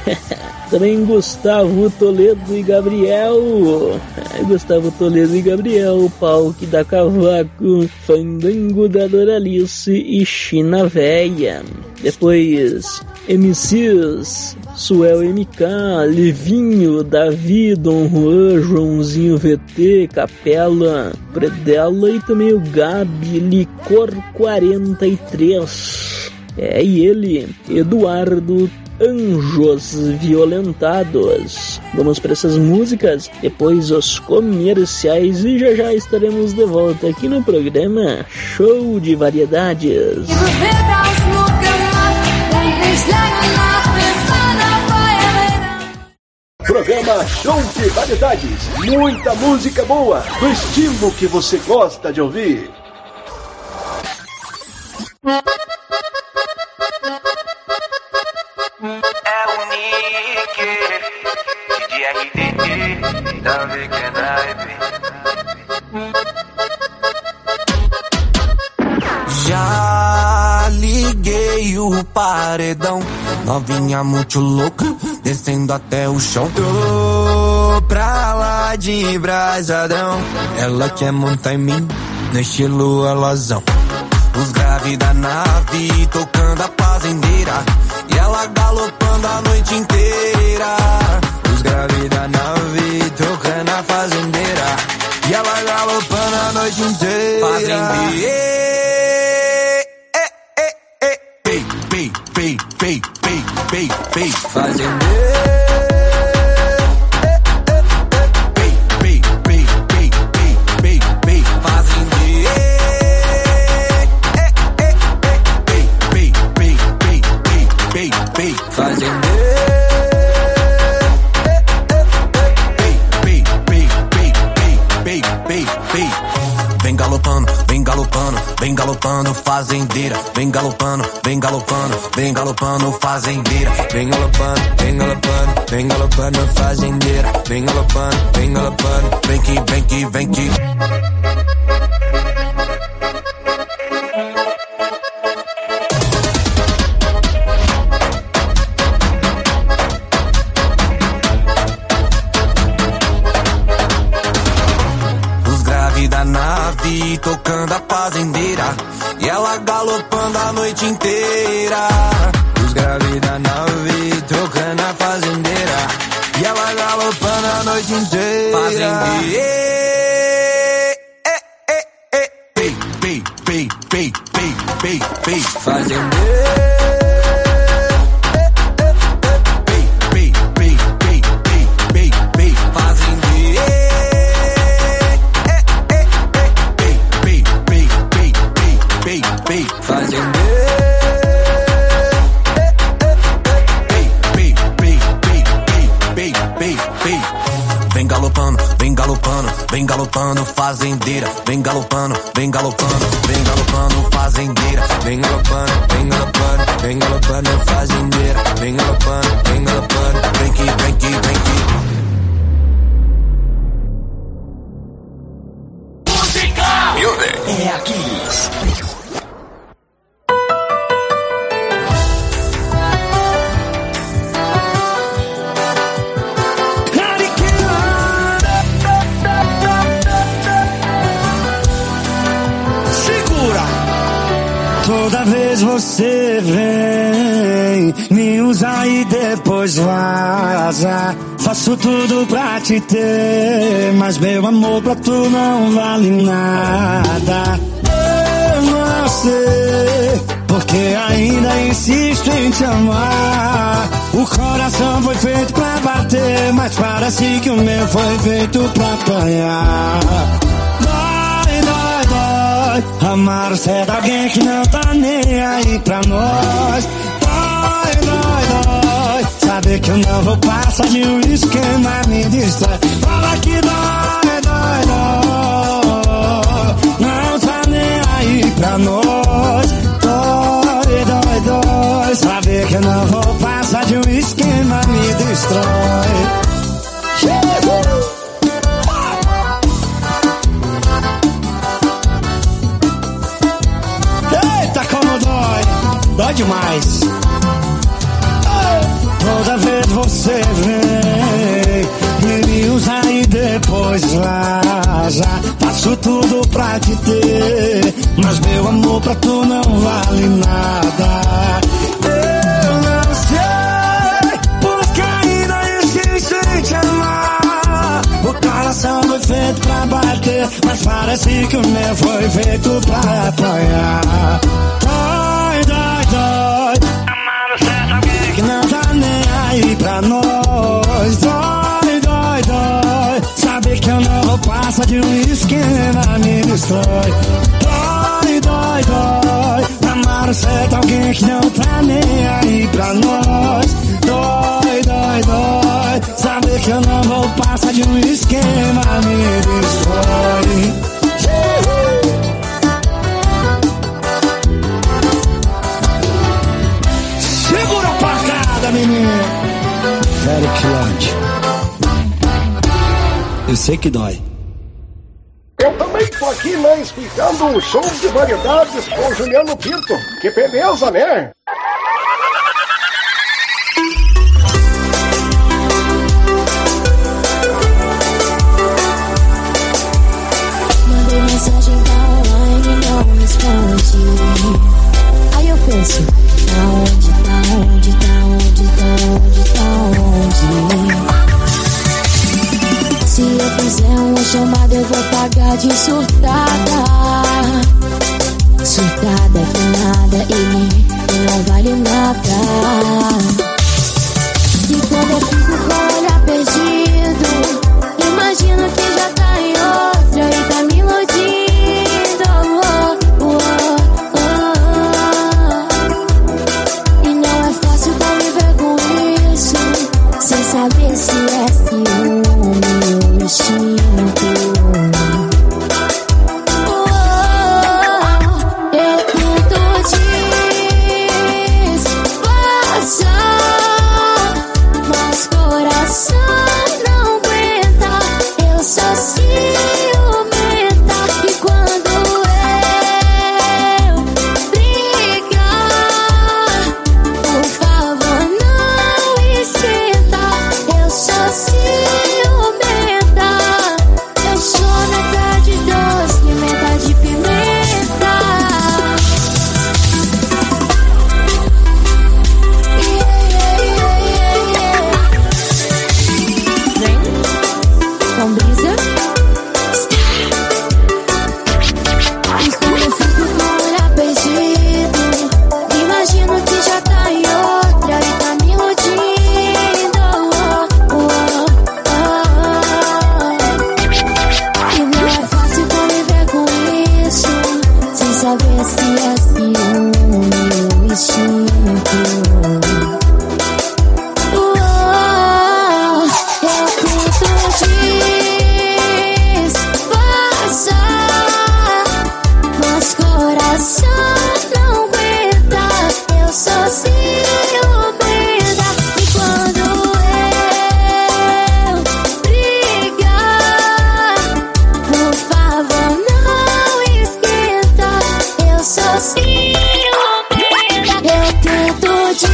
Também Gustavo Toledo e Gabriel. É, Gustavo Toledo e Gabriel, Pau que dá cavaco, Fandango da Doralice e China Véia. Depois M Cs, Suel M K, Livinho, Davi, Dom Juan, Joãozinho V T, Capela, Predela e também o Gabi, Licor quarenta e três. É, e ele, Eduardo Anjos Violentados. Vamos para essas músicas, depois os comerciais e já já estaremos de volta aqui no programa Show de Variedades. Programa Show de Variedades. Muita música boa, do estilo que você gosta de ouvir. É o Nick, D R D D, da Vikenaipe. Já liguei o paredão, novinha muito louca, descendo até o chão. Tô pra lá de brasadão, ela quer montar em mim, no estilo alazão. Os graves da nave, tocando a fazendeira, e ela galopando a noite inteira. Os graves da nave, tocando a fazendeira, e ela galopando a noite inteira. Fazendeira. Pei, pei, pei, pei, pei, pei, fazendeiro. Pei, pei, pei, pei, pei, pei, pei, fazendeiro. Pei, pei, pei, pei, pei, pei, pei, fazendeiro. Pei, pei, pei, pei, pei, pei, pei. Vem galopando, vem galopando, vem galopando, fazendeira. Vem galopando, vem galopando, vem galopando, fazendeira. Vem galopando, vem galopando, vem galopando, fazendeira. Vem galopando, vem galopando, vem que, vem que, vem que. Tocando a fazendeira, e ela galopando a noite inteira. Os graves da nave, tocando a fazendeira, e ela galopando a noite inteira. Fazendeira. Pei, pei, pei, pei, pei, pei, pei, fazendeira. Vem galopando, fazendeira, vem galopando, vem galopando, vem galopando, fazendeira, vem galopando, vem galopando, vem galopando, fazendeira, vem galopando, vem galopando, vem que, vem que, vem que. Música! É aqui. Toda vez você vem me usar e depois vaza. Faço tudo pra te ter, mas meu amor pra tu não vale nada. Eu não sei porque ainda insisto em te amar. O coração foi feito pra bater, mas parece que o meu foi feito pra apanhar. Amar o certo alguém que não tá nem aí pra nós. Dói, dói, dói. Saber que eu não vou passar de um esquema me distrai. Fala que dói, dói, dói. Não tá nem aí pra nós. Dói, dói, dói. Saber que eu não vou passar de um esquema me destrói. Dói demais. Toda vez você vem me usa e depois vaza. Faço tudo pra te ter, mas meu amor pra tu não vale nada. Eu não sei porque ainda insiste em te amar. O coração foi feito pra bater, mas parece que o meu foi feito pra apanhar. Dói, dói, dói. Amar o certo alguém que não tá nem aí pra nós. Dói, dói, dói. Saber que eu não vou passar de um esquema me destrói. Dói, dói, dói. Amar o certo alguém que não tá nem aí pra nós. Dói, dói, dói. saber que eu não vou passar de um esquema, me destrói. Segura a pancada, menino. Zero quilante. Eu sei que dói. Eu também tô aqui, né, explicando o show de variedades com o Juliano Pinto. Que beleza, né? Mandei mensagem da online, não responde. Aí eu penso, tá onde, tá onde, tá onde, tá onde, tá onde? Se eu fizer uma chamada eu vou pagar de surtada. Surtada que nada e não vale nada. E quando eu fico com o olhar perdido, imagino que já tá em outra e tá me iludindo. Oh, oh, oh. E não é fácil conviver com isso, sem saber se é ciúme ou instinto. Oh, eu tento disfarçar, mas coração não aguenta. Eu sou ciumenta e quando eu brigar, por favor não esquenta. Eu sou ciumenta, eu sou metade doce, metade pimenta. Vem com brisa. E quando eu fico com o olhar perdido, imagino que já tá em outra e tá me iludindo. Oh, oh, oh. E não é fácil conviver com isso, sem saber se é ciúme ou instinto. Oh, eu tento disfarçar, mas coração não aguenta. Eu sou ciumenta e quando eu brigar, por favor não esquenta. Eu sou ciumenta, eu tento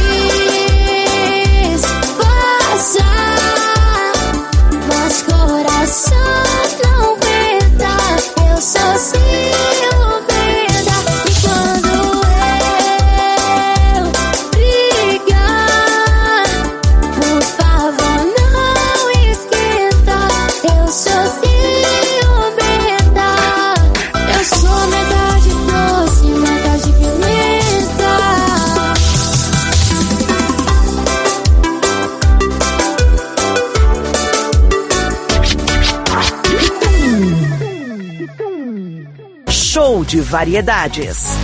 disfarçar, mas coração não aguenta. Eu sou ciumenta e quando eu brigar, por favor não esquenta. Eu sou ciumenta, eu sou metade doce, metade pimenta. Show de variedades.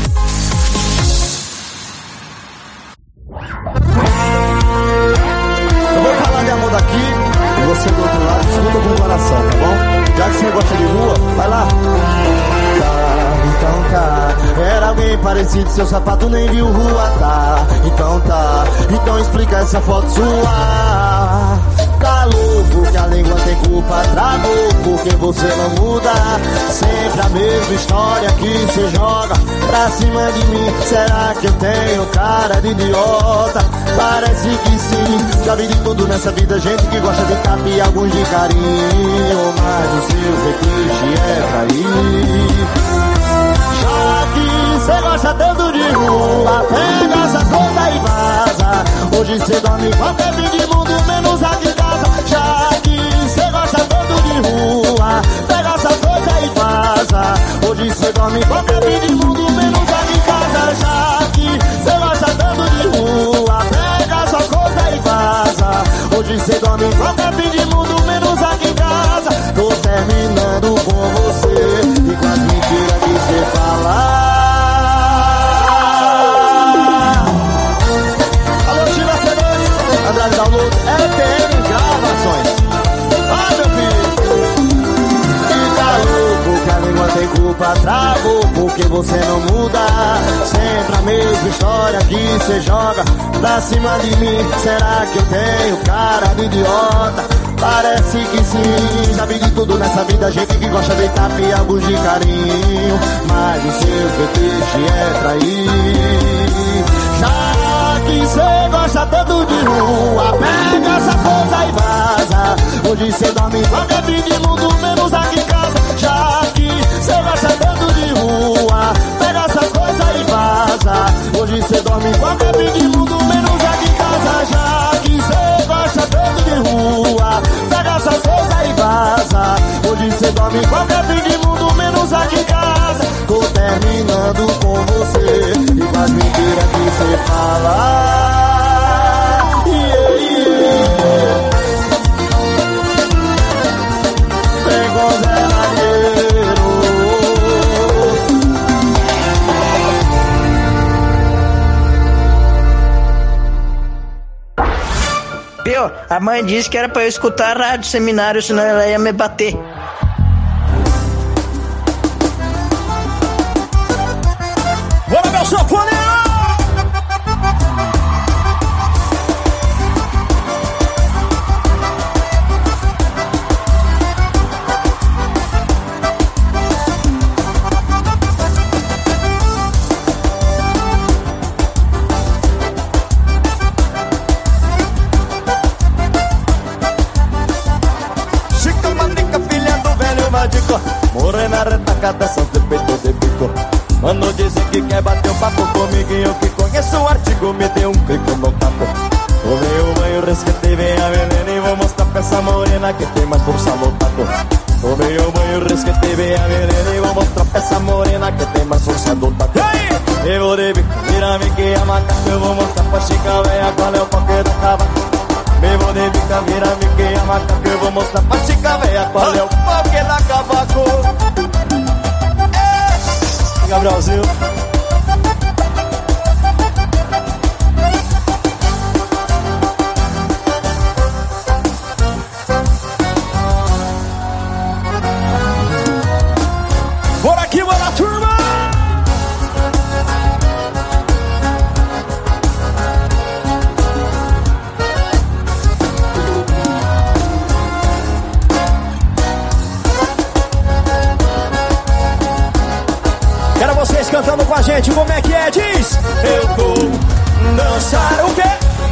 Eu vou falar de amor daqui e você do outro lado escuta com o coração, tá bom? Já que você gosta de rua, vai lá. Tá, então tá. Era alguém parecido, seu sapato nem viu rua, tá? Então tá. Então explica essa foto sua. Tá louco que a língua tem culpa, travou porque você não muda. Sempre a mesma história que você joga pra cima de mim. Será que eu tenho cara de idiota? Parece que sim. Já vi de tudo nessa vida, gente que gosta de tapa e alguns de carinho, mas o seu fetiche é trair. Já que cê gosta tanto de rua, pega essa coisa e vaza. Hoje cê dorme em qualquer fim de mundo, menos aqui em casa. Já que cê gosta tanto de rua, pega essa coisa e vaza. Hoje cê dorme em qualquer fim de mundo, menos aqui em casa. Já que cê gosta tanto de rua, pega essa coisa e vaza. Hoje cê dorme em qualquer fim de mundo, menos aqui em casa. Tô terminando com você e com as mentiras que cê fala. Alô, China C D, Andrade Download, L P M Gravações. você não muda. Sempre a mesma história que cê joga pra cima de mim. Será que eu tenho cara de idiota? Parece que sim. Já vi de tudo nessa vida, gente que gosta de tapa e alguns de carinho, mas o seu fetiche é trair. Já que cê gosta tanto de rua, pega essa coisa e vaza. Hoje cê dorme em qualquer fim de mundo, menos aqui em casa. Já que cê gosta tanto de rua, pega essa coisa e vaza. Hoje cê dorme em qualquer fim de mundo, menos aqui em casa. Já que cê gosta tanto de rua, pega essas coisas e vaza. Hoje cê dorme em qualquer fim de mundo, menos aqui em casa. Tô terminando com você e com as mentiras que cê fala. Yeah, yeah. Pegou Zé Madeiro. Pio, a mãe disse que era pra eu escutar a rádio seminário, senão ela ia me bater. Bora, meu sanfoneiro! Chica Manica, filha do velho Madico, morena retacada, são de peito de bico. Mano, dizem que quer bater um papo comigo e eu que conheço o artigo, me deu um clique no tapo. Tomei o banho, resquetei bem a veneno e vou mostrar pra essa morena que tem mais força no taco. Tomei o banho, resquetei bem a veneno e vou mostrar pra essa morena que tem mais força no taco. Eu vou de bico, vira-me que a macaca, eu vou mostrar pra chica véia qual é o poker da cavaca. Me vou de bico, vira-me que a macaca, eu vou mostrar pra chica véia qual é o poker da cavaco. Gabrielzinho. Bora aqui, bora, turma! Quero vocês cantando com a gente, como é que é? Diz! Eu vou dançar o quê?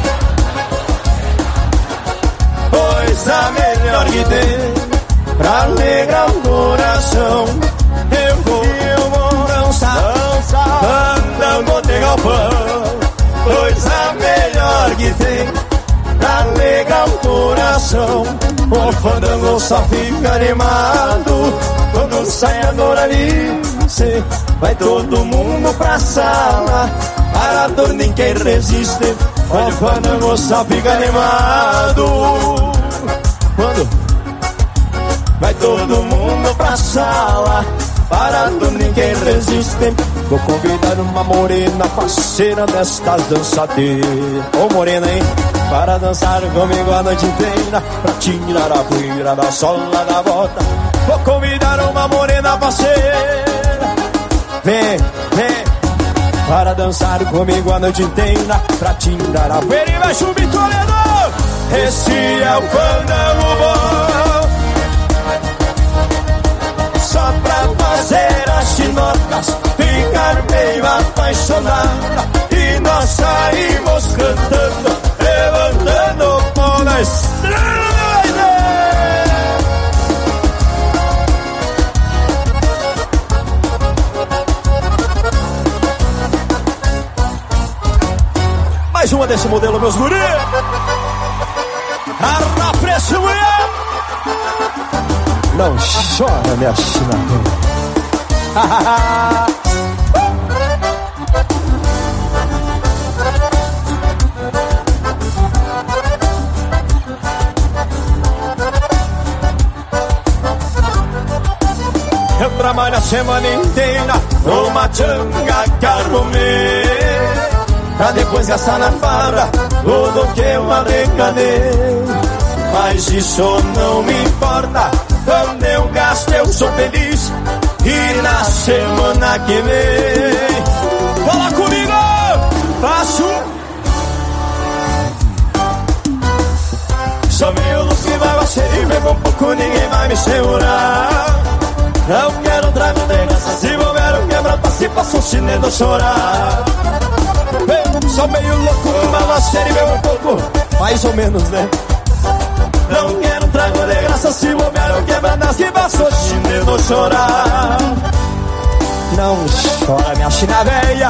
Coisa melhor que tem pra alegrar o coração. Eu vou, eu vou dançar, dançar, andando de galpão. Coisa melhor que tem pra alegrar o coração. O fandango só fica animado quando sai a Doralice. Vai todo mundo pra sala, para dor ninguém resiste. O fandango só fica animado quando vai todo mundo pra sala, para dor ninguém resiste. Vou convidar uma morena parceira destas dançadeiras. Ô morena, hein? Para dançar comigo a noite inteira, pra tirar a poeira da sola da bota. Vou convidar uma morena parceira. Vem, vem, para dançar comigo a noite inteira, pra tirar a poeira e vai subir Toledo. Esse é o fandango bom, só pra fazer as chinotas ficar meio apaixonada. E nós saímos cantando, levantando o pó na estrela. Mais uma desse modelo, meus guri. Arra preço, mulher. Não chora, minha china. Eu trabalho a semana inteira numa tchanga que arrumei, pra depois gastar na farra tudo que eu arrecadei. Mas isso não me importa, quando eu gasto eu sou feliz. E na semana que vem, fala comigo, faço. Sou meio luz que vai você e bebo um pouco, ninguém vai me segurar. Não quero um trago de graça, se bobear eu quebra pra se passar um cinema chorar. Ei, sou meio louco, uma laceira e bebo um pouco, mais ou menos, né? Não quero um trago de graça, se bobear eu quebra nas que passou cinema chorar. Não chora minha china velha,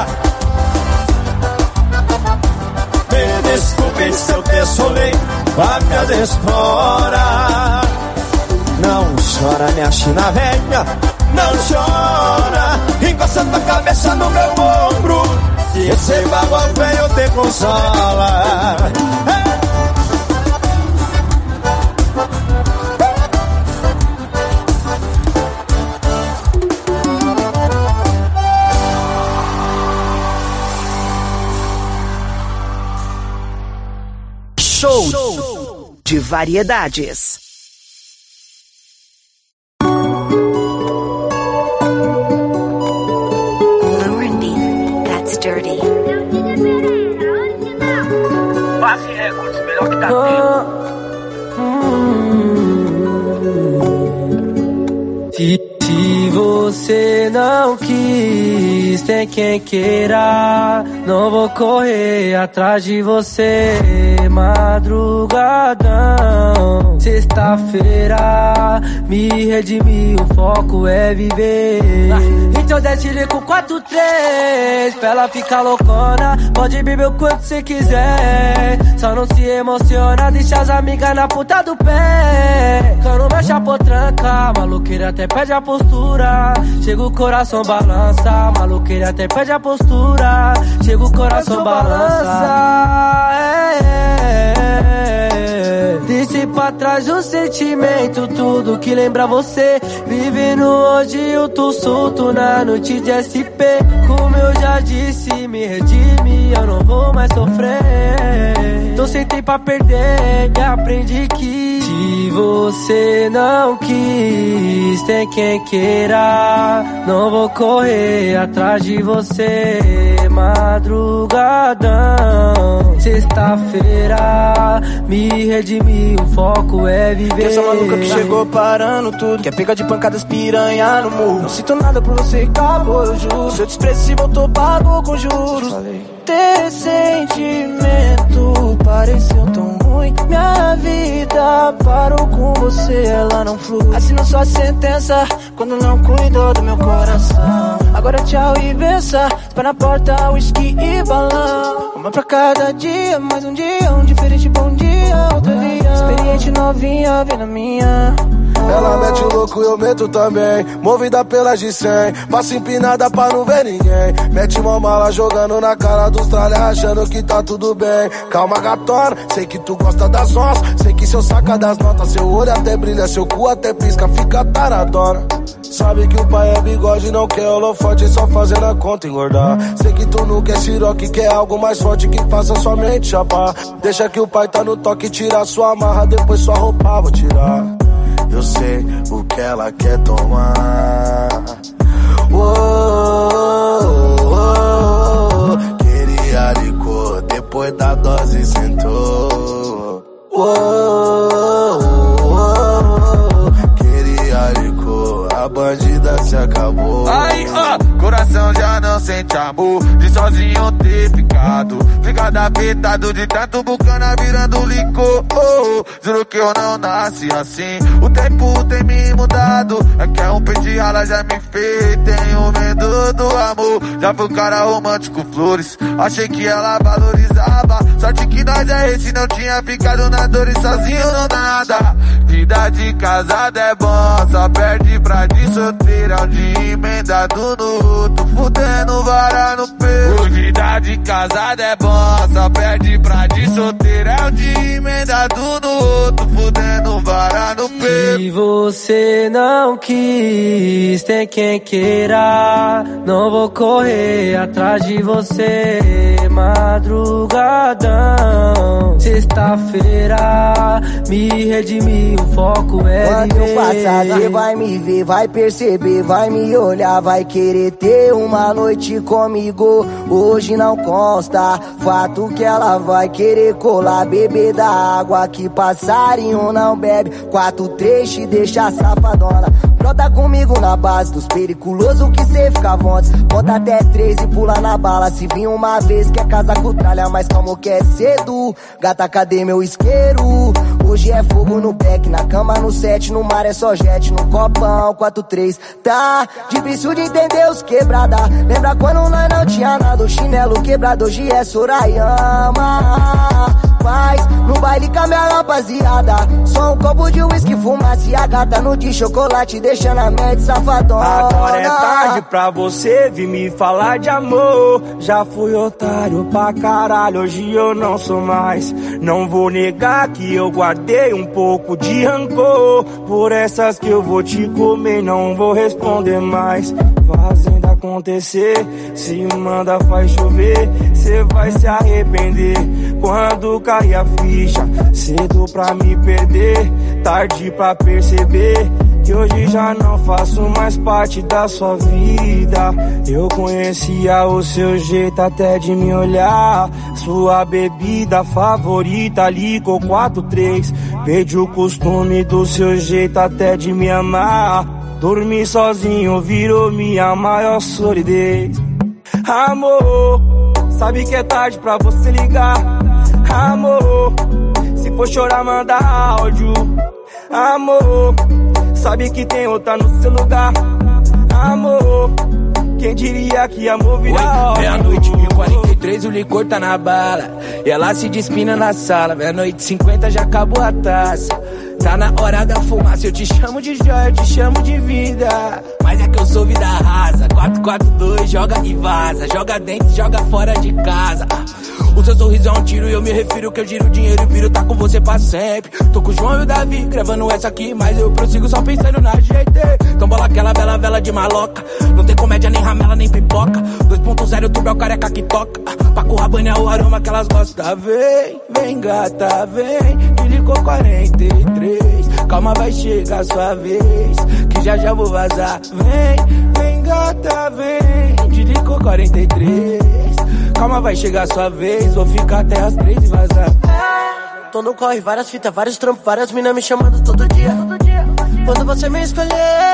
me desculpe se eu dessolei a minha desflora. Não chora minha china velha, não chora. Encosta tua cabeça no meu ombro e esse bagulho veio te consola. Show, Show de variedades. Dirty. Passe Records, melhor que tá tendo. Se, se você não quis, tem quem queira. Não vou correr atrás de você. Madrugadão, sexta-feira, me redimi, o foco é viver. Então desce com quatro três, pra ela ficar loucona. Pode beber o quanto cê quiser, só não se emociona, deixa as amigas na ponta do pé. Cano mexe potranca, maluqueira até perde a postura. Chega o coração balança, maluqueira até perde a postura. Chega o coração balança, é, é, é. Deixe pra trás o sentimento, tudo que lembra você. Vivendo hoje eu tô solto na noite de S P. Como eu já disse, me redime, eu não vou mais sofrer. Tô sem tempo pra perder e aprendi que se você não quis, tem quem queira. Não vou correr atrás de você. Madrugadão, sexta-feira, me redimi, o foco é viver. Que essa maluca que chegou parando tudo, quer pegar de pancadas piranha no murro. Não sinto nada por você, acabou, eu juro. Seu desprezível voltou, pagou com juros. Ter sentimento pareceu tão ruim. Minha vida parou com você, ela não flui. Assinou sua sentença quando não cuidou do meu coração. Agora tchau e benção, pé na porta, whisky e balão. Uma pra cada dia, mais um dia, um diferente bom dia, outro dia. Experiente novinha, vem na minha. Ela mete o louco, eu meto também. Movida pelas de cem, passa empinada pra não ver ninguém. Mete uma mala jogando na cara dos tralha, achando que tá tudo bem. Calma gatona, sei que tu gosta das onças. Sei que seu saca das notas, seu olho até brilha, seu cu até pisca, fica taradona. Sabe que o pai é bigode, não quer holofote, só fazendo a conta engordar. Sei que tu não quer siroque, quer algo mais forte que faça sua mente chapar. Deixa que o pai tá no toque, tira sua marra, depois sua roupa vou tirar. Eu sei o que ela quer tomar. Oh, oh, oh, oh. Queria licor, depois da dose sentou. Oh, oh, oh, oh. Queria licor, a bandida se acabou. Aí, ó, coração já não sente amor de sozinho ter ficado. Fica adaptado de tanto bucana virando licor. Oh, juro que eu não nasci assim. O tempo tem me mudado. É que é um peixe rala já me fez. Tenho medo do amor. Já fui cara romântico, flores. Achei que ela valorizava. Sorte que nós é esse, não tinha ficado na dor e sozinho não dá nada. Vida de casada é bom, só perde pra de solteira. Um de emendado no outro, fudendo vara no peito. Vida de casada é bom, só perde pra de solteira. É um de emendado no outro, fudendo vara no peito. Se você não quis, tem quem queira. Não vou correr atrás de você. Madrugadão, sexta-feira, me redimi, o foco é quando eu passar, cê vai me ver, vai perceber, vai me olhar, vai querer ter uma noite comigo. Hoje não consta, fato que ela vai querer colar, beber da água que passarinho não bebe. Quatro, três, te deixa safadona. Brota comigo na base dos periculosos que cê fica à vontade. Conta até três e pula na bala. Se vir uma vez quer casar com tralha, mas calma que é cedo. Gata, cadê meu isqueiro? Hoje é fogo no pack, na cama no set, no mar é só jet, no copão quatro, três. Tá difícil de entender os quebrada. Lembra quando nós não tinha nada? O chinelo quebrado hoje é Sorayama. Faz no baile com a minha rapaziada, só um copo de uísque, fumaça e a gata no de chocolate, deixando a média safadona. Agora é tarde pra você vir me falar de amor. Já fui otário pra caralho, hoje eu não sou mais. Não vou negar que eu guardei um pouco de rancor. Por essas que eu vou te comer, não vou responder mais. Fazendo acontecer, se manda faz chover, cê vai se arrepender quando cair a ficha. Cedo pra me perder, tarde pra perceber que hoje já não faço mais parte da sua vida. Eu conhecia o seu jeito até de me olhar. Sua bebida favorita, licor quatro, três. Perdi o costume do seu jeito até de me amar. Dormir sozinho virou minha maior solidez. Amor, sabe que é tarde pra você ligar. Amor, se for chorar manda áudio. Amor, sabe que tem outra no seu lugar. Amor, quem diria que amor vira ódio. Meia-noite e quarenta e três, o licor tá na bala. E ela se despina na sala. Meia-noite e cinquenta, já acabou a taça. Tá na hora da fumaça, eu te chamo de joia, eu te chamo de vida. Mas é que eu sou vida rasa. Quatro, quatro, dois, joga e vaza. Joga dentro, joga fora de casa. O seu sorriso é um tiro e eu me refiro que eu giro dinheiro e viro, tá com você pra sempre. Tô com o João e o Davi gravando essa aqui, mas eu prossigo só pensando na G T. Então bola aquela bela vela de maloca. Não tem comédia, nem ramela, nem pipoca. dois ponto zero, tudo é o careca que toca. Paco Rabanne é o aroma que elas gostam. Vem, vem gata, vem. Me ligou quarenta e três. Calma, vai chegar a sua vez, que já já vou vazar. Vem, vem gata, vem. Te ligou quarenta e três. Calma, vai chegar a sua vez, vou ficar até as três e vazar. Tô no corre, várias fitas, vários trampos, várias minas me chamando todo dia. Quando você me escolheu,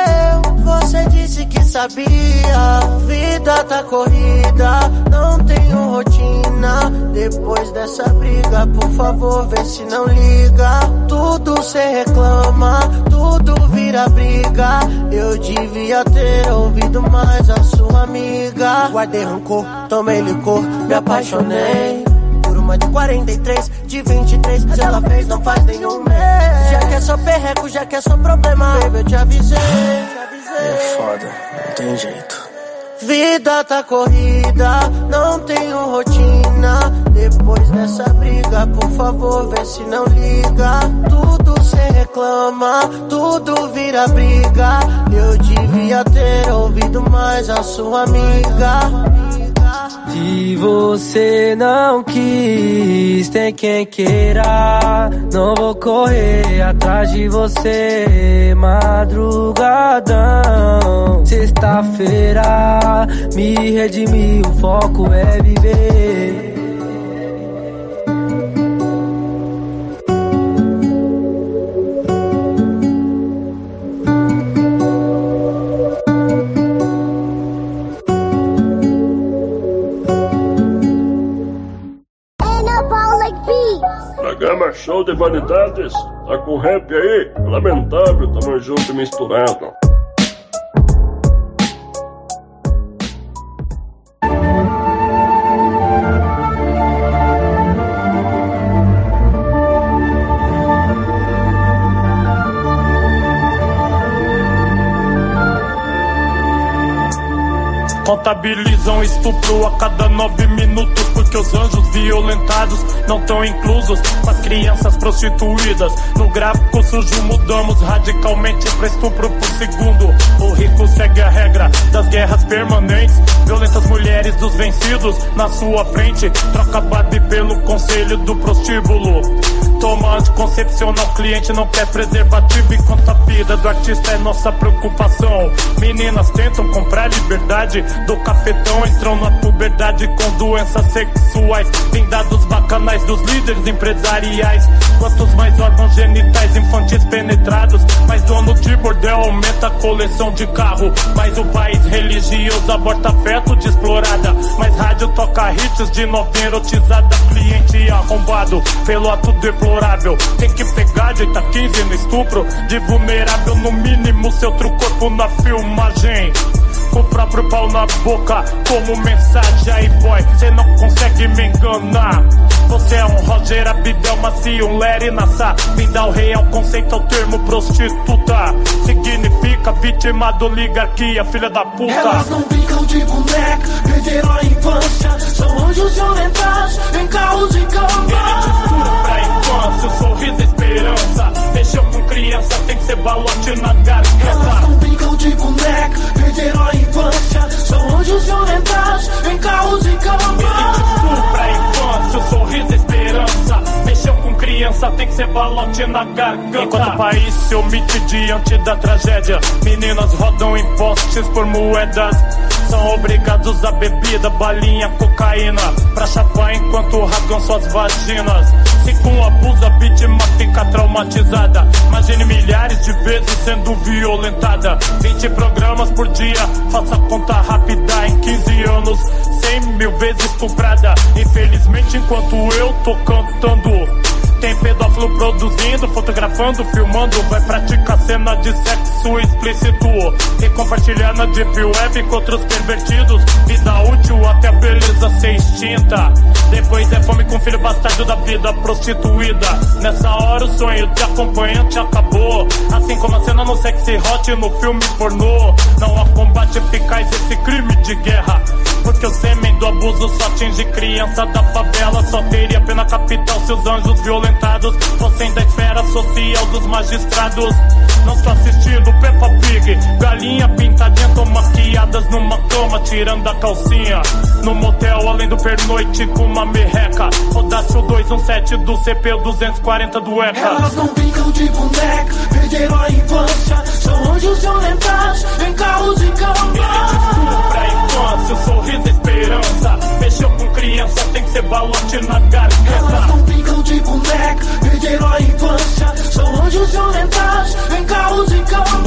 você disse que sabia. Vida tá corrida, não tenho rotina. Depois dessa briga, por favor, vê se não liga. Tudo cê reclama, tudo vira briga. Eu devia ter ouvido mais a sua amiga. Guardei rancor, tomei licor, me apaixonei por uma de quarenta e três, de vinte e três, mas ela fez não faz nenhum mês. Já que é só perreco, já que é só problema, baby, eu te avisei, te avisei. É foda, não tem jeito. Vida tá corrida, não tenho rotina. Depois dessa briga, por favor, vê se não liga. Tudo cê reclama, tudo vira briga. Eu devia ter ouvido mais a sua amiga. Se você não quis, tem quem queira. Não vou correr atrás de você. Madrugadão, sexta-feira, me redimi, o foco é viver. Programa Show de Variedades. Tá com rap aí? Lamentável, tamo junto e misturado. Contabilizam estupro a cada nove minutos, porque os anjos violentados não estão inclusos com as crianças prostituídas. No gráfico sujo mudamos radicalmente pra estupro por segundo. O rico segue a regra das guerras permanentes, violenta as mulheres dos vencidos na sua frente, troca Barbie pelo conselho do prostíbulo. Toma anticoncepcional, cliente não quer preservativo, enquanto a vida do artista é nossa preocupação. Meninas tentam comprar liberdade do cafetão, entram na puberdade com doenças sexuais. Tem dados bacanais dos líderes empresariais. Quantos mais órgãos genitais infantis penetrados, mais dono de bordel aumenta a coleção de carro. Mais o país religioso aborta feto de explorada. Mais rádio toca hits de novinha erotizada. Cliente arrombado pelo ato deplorável. Tem que pegar de oito a quinze no estupro de vulnerável, no mínimo seu outro corpo na filmagem. Com o próprio pau na boca como mensagem. Aí boy, cê não consegue me enganar. Você é um Roger Abidel macio, um Larry Nassar. Vem dar o real conceito ao termo prostituta. Significa vítima da oligarquia, filha da puta. Elas não brincam de boneca, perderam a infância. São anjos violentos em carros de cama. Pra infância, o sorriso e esperança. Mexeu com criança, tem que ser balote na garganta. Elas não brincam de boneca, perderam a infância. São anjos violentos em carros de cama. Pra infância, o sorriso e esperança. Mexeu com criança, tem que ser balote na garganta. Enquanto o país se omite diante da tragédia, meninas rodam em postes por moedas. São obrigados a bebida, balinha, cocaína, pra chapar enquanto rasgam suas vaginas. Se com abuso a vítima fica traumatizada, imagine milhares de vezes sendo violentada. Vinte programas por dia, faça conta rápida. Em quinze anos, cem mil vezes estuprada. Infelizmente, enquanto eu tô cantando, tem pedófilo produzindo, fotografando, filmando. Vai praticar cena de sexo explícito e compartilhar na deep web com outros pervertidos. Vida útil até a beleza ser extinta. Depois é fome com filho bastardo da vida prostituída. Nessa hora o sonho de acompanhante acabou, assim como a cena no sexy hot no filme pornô. Não há combate eficaz esse crime de guerra, porque o sêmen do abuso só atinge criança da favela. Só teria pena capital se os anjos violentados fossem da esfera social dos magistrados. Não estou assistindo Peppa Pig, galinha pintadinha, tão maquiadas numa cama, tirando a calcinha. No motel, além do pernoite com uma merreca. Rodasse o dois um sete do C P duzentos e quarenta do E C A. Elas não brincam de boneca, perderam a infância. São anjos violentos em carros de cama. Pra infância, o sorriso e esperança. Mexeu com criança, tem que ser balote na garganta. Elas não brincam de boneca, perderam a infância. São anjos violentos em carros de cama.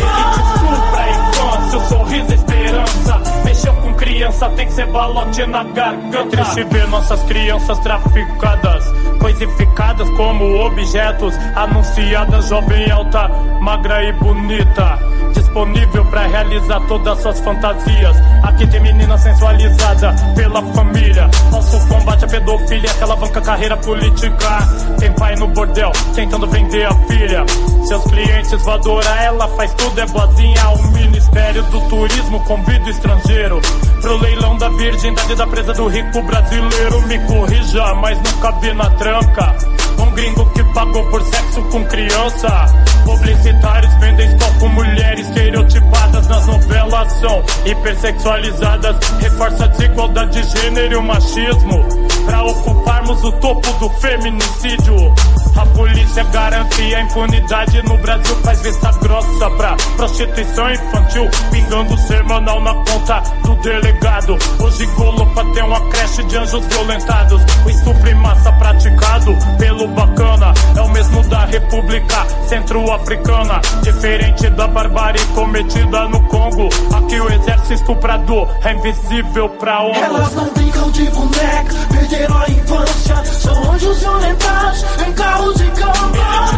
Pra infância, o sorriso e esperança. Mexeu com criança, tem que ser balote na garganta. Triste ver nossas crianças traficadas, coisificadas como objetos, anunciadas jovem, alta, magra e bonita, disponível pra realizar todas suas fantasias. Aqui tem menina sensualizada pela família. Nosso combate à pedofilia que alavanca a carreira política. Tem pai no bordel tentando vender a filha. Seus clientes vão adorar, ela faz tudo, é boazinha. O Ministério do Turismo convida o estrangeiro pro leilão da virgindade da presa do rico brasileiro. Me corrija, mas nunca vi na tranca um gringo que pagou por sexo com criança. Publicitários vendem só com mulheres estereotipadas nas novelas, são hipersexualizadas. Reforça a desigualdade de gênero e o machismo pra ocuparmos o topo do feminicídio. A polícia garante a impunidade no Brasil, faz vista grossa pra prostituição infantil, pingando semanal na conta do delegado. O gigolo pra ter uma creche de anjos violentados. O estupro em massa praticado pelo bacana é o mesmo da República Centro-Africana, diferente da barbárie cometida no Congo. Aqui o exército estuprador é invisível pra ONU. Elas não brincam de boneca, perderam a infância. São anjos violentos em carros de cama.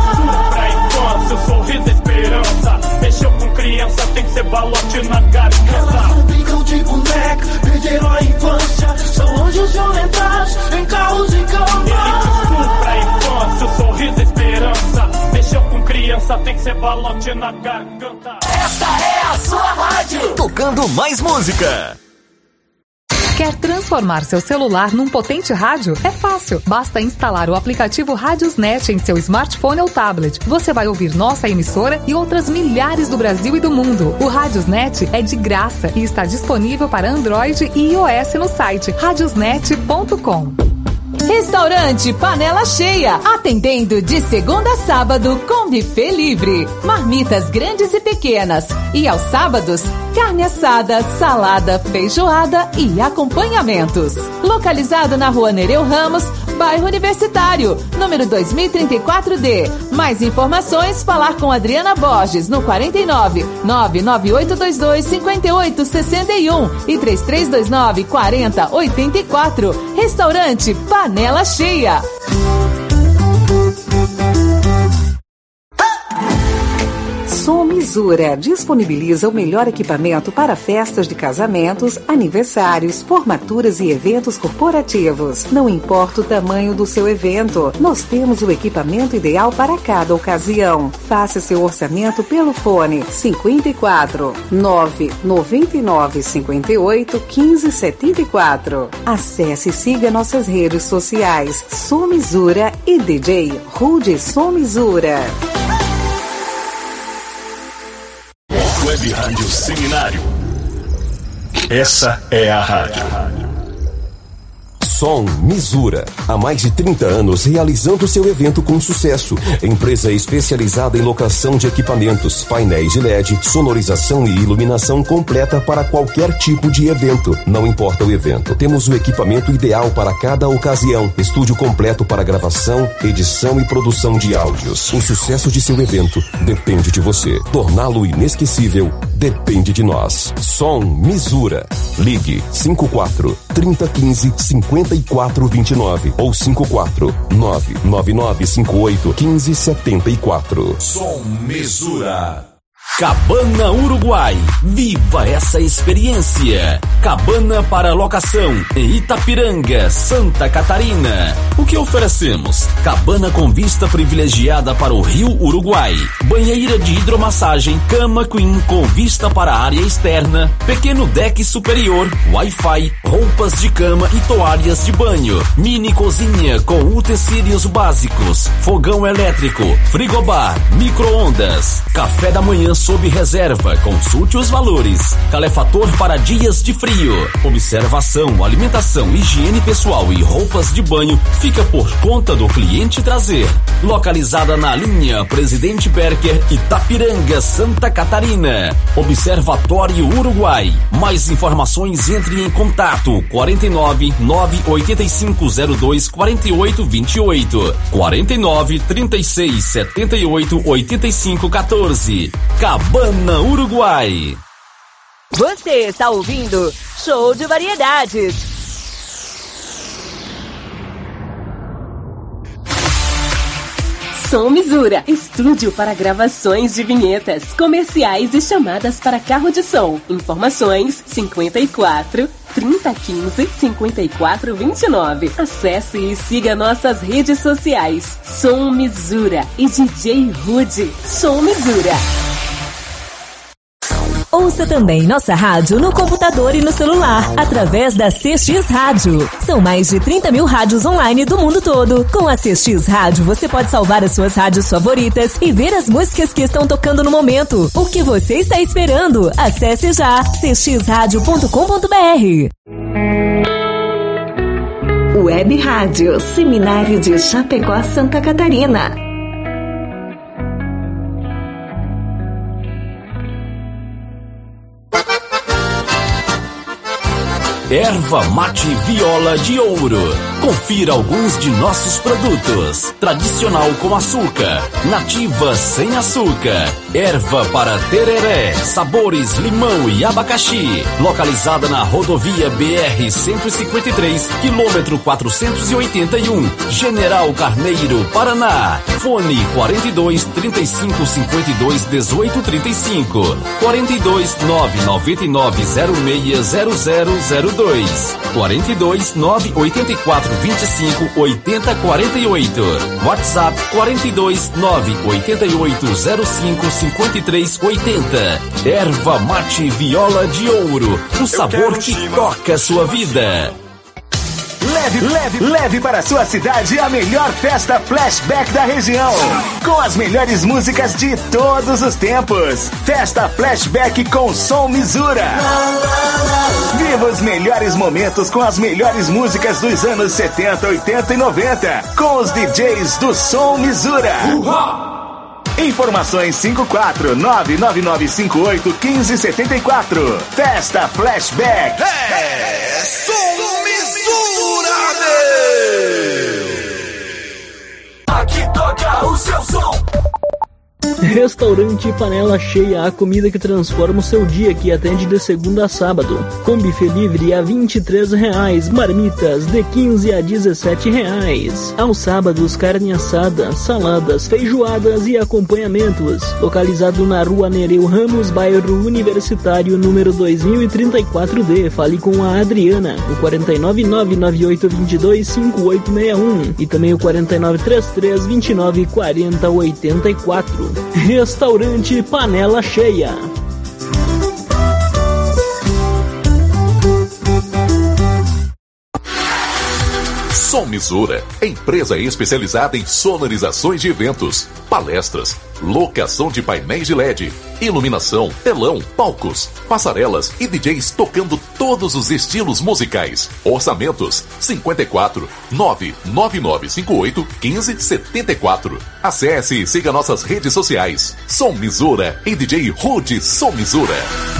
Pra infância, o sorriso e esperança. Mexeu com criança, tem que ser balote na garganta. Elas não brincam de boneca, perderam a infância. São anjos violentos em carros de cama. Pra infância, o sorriso e esperança. Mexeu com criança, tem que ser balote na garganta. Esta é a sua rádio, tocando mais música. Quer transformar seu celular num potente rádio? É fácil. Basta instalar o aplicativo Radiosnet em seu smartphone ou tablet. Você vai ouvir nossa emissora e outras milhares do Brasil e do mundo. O Radiosnet é de graça e está disponível para Android e iOS no site radiosnet ponto com. Restaurante Panela Cheia, atendendo de segunda a sábado com buffet livre. Marmitas grandes e pequenas. E aos sábados, carne assada, salada, feijoada e acompanhamentos. Localizado na Rua Nereu Ramos, bairro Universitário, número dois mil e trinta e quatro D. Mais informações, falar com Adriana Borges no quarenta e nove, nove nove oito dois dois, cinco oito seis um e três três dois nove, quarenta, oitenta e quatro. Restaurante Panela Cheia. Som Misura disponibiliza o melhor equipamento para festas de casamentos, aniversários, formaturas e eventos corporativos. Não importa o tamanho do seu evento, nós temos o equipamento ideal para cada ocasião. Faça seu orçamento pelo fone cinquenta e quatro, nove nove nove cinco oito, um cinco sete quatro. Acesse e siga nossas redes sociais Som Misura e D J Rude Som Misura. Web Rádio Seminário. Essa é a rádio. Som Misura. Há mais de trinta anos realizando seu evento com sucesso. Empresa especializada em locação de equipamentos, painéis de L E D, sonorização e iluminação completa para qualquer tipo de evento. Não importa o evento, temos o equipamento ideal para cada ocasião. Estúdio completo para gravação, edição e produção de áudios. O sucesso de seu evento depende de você. Torná-lo inesquecível depende de nós. Som Misura. Ligue cinco quatro, trinta, quinze, cinquenta e quatro, vinte e nove ou cinco quatro, nove nove nove cinco oito, quinze, setenta e quatro. Som Misura. Cabana Uruguai. Viva essa experiência. Cabana para locação em Itapiranga, Santa Catarina. O que oferecemos? Cabana com vista privilegiada para o Rio Uruguai. Banheira de hidromassagem, cama queen com vista para a área externa. Pequeno deck superior, Wi-Fi, roupas de cama e toalhas de banho. Mini cozinha com utensílios básicos. Fogão elétrico, frigobar, micro-ondas. Café da manhã sob reserva, consulte os valores. Calefator para dias de frio. Observação, alimentação, higiene pessoal e roupas de banho fica por conta do cliente trazer. Localizada na linha Presidente Berker, Itapiranga, Santa Catarina. Observatório Uruguai. Mais informações, entre em contato quarenta e nove, nove oito cinco zero dois, quatro oito dois oito, quarenta e nove, trinta e seis, setenta e oito, oitenta e cinco, quatorze. Cabana Uruguai. Você está ouvindo Show de Variedades. Som Misura, estúdio para gravações de vinhetas, comerciais e chamadas para carro de som. Informações cinquenta e quatro, trinta, quinze, cinquenta e quatro, vinte e nove. Acesse e siga nossas redes sociais. Som Misura e D J Rude. Som Misura. Ouça também nossa rádio no computador e no celular, através da C X Rádio. São mais de trinta mil rádios online do mundo todo. Com a C X Rádio, você pode salvar as suas rádios favoritas e ver as músicas que estão tocando no momento. O que você está esperando? Acesse já c x rádio ponto com ponto b r. Web Rádio Seminário de Chapecó, Santa Catarina. Erva Mate Viola de Ouro. Confira alguns de nossos produtos. Tradicional com açúcar, nativa sem açúcar, erva para tereré, sabores limão e abacaxi. Localizada na rodovia B R cento e cinquenta e três, quilômetro quatrocentos e oitenta e um, General Carneiro, Paraná. Fone quarenta e dois, trinta e cinco, cinquenta e dois, dezoito, trinta e cinco, quarenta e dois, nove nove nove zero seis zero zero zero dois. quarenta e dois, nove oito quatro, vinte e cinco, oitenta, quarenta e oito. WhatsApp quarenta e dois, nove oito oito, zero cinco, cinquenta e três, oitenta. Erva mate viola de ouro, o sabor que toca a sua vida. Leve, leve, leve para sua cidade a melhor festa flashback da região. Com as melhores músicas de todos os tempos. Festa Flashback com Som Misura. Viva os melhores momentos com as melhores músicas dos anos setenta, oitenta e noventa. Com os D Js do Som Misura. Informações cinco quatro nove nove nove cinco oito um cinco sete quatro. Festa Flashback. É Som Misura, meu! Aqui toca o seu som. Restaurante Panela Cheia, a comida que transforma o seu dia, que atende de segunda a sábado. Com buffet livre a vinte e três reais, marmitas de quinze a dezessete reais. Aos sábados, carne assada, saladas, feijoadas e acompanhamentos. Localizado na Rua Nereu Ramos, bairro Universitário, número dois mil e trinta e quatro D. Fale com a Adriana, o quatro nove nove nove oito dois dois cinco oito seis um e também o quatro nove três três, dois nove quatro zero oito quatro. Restaurante Panela Cheia. Som Misura, empresa especializada em sonorizações de eventos, palestras, locação de painéis de L E D, iluminação, telão, palcos, passarelas e D Js tocando todos os estilos musicais. Orçamentos cinco quatro nove nove nove cinco oito um cinco sete quatro. Acesse e siga nossas redes sociais. Som Misura e D J Rude Som Misura.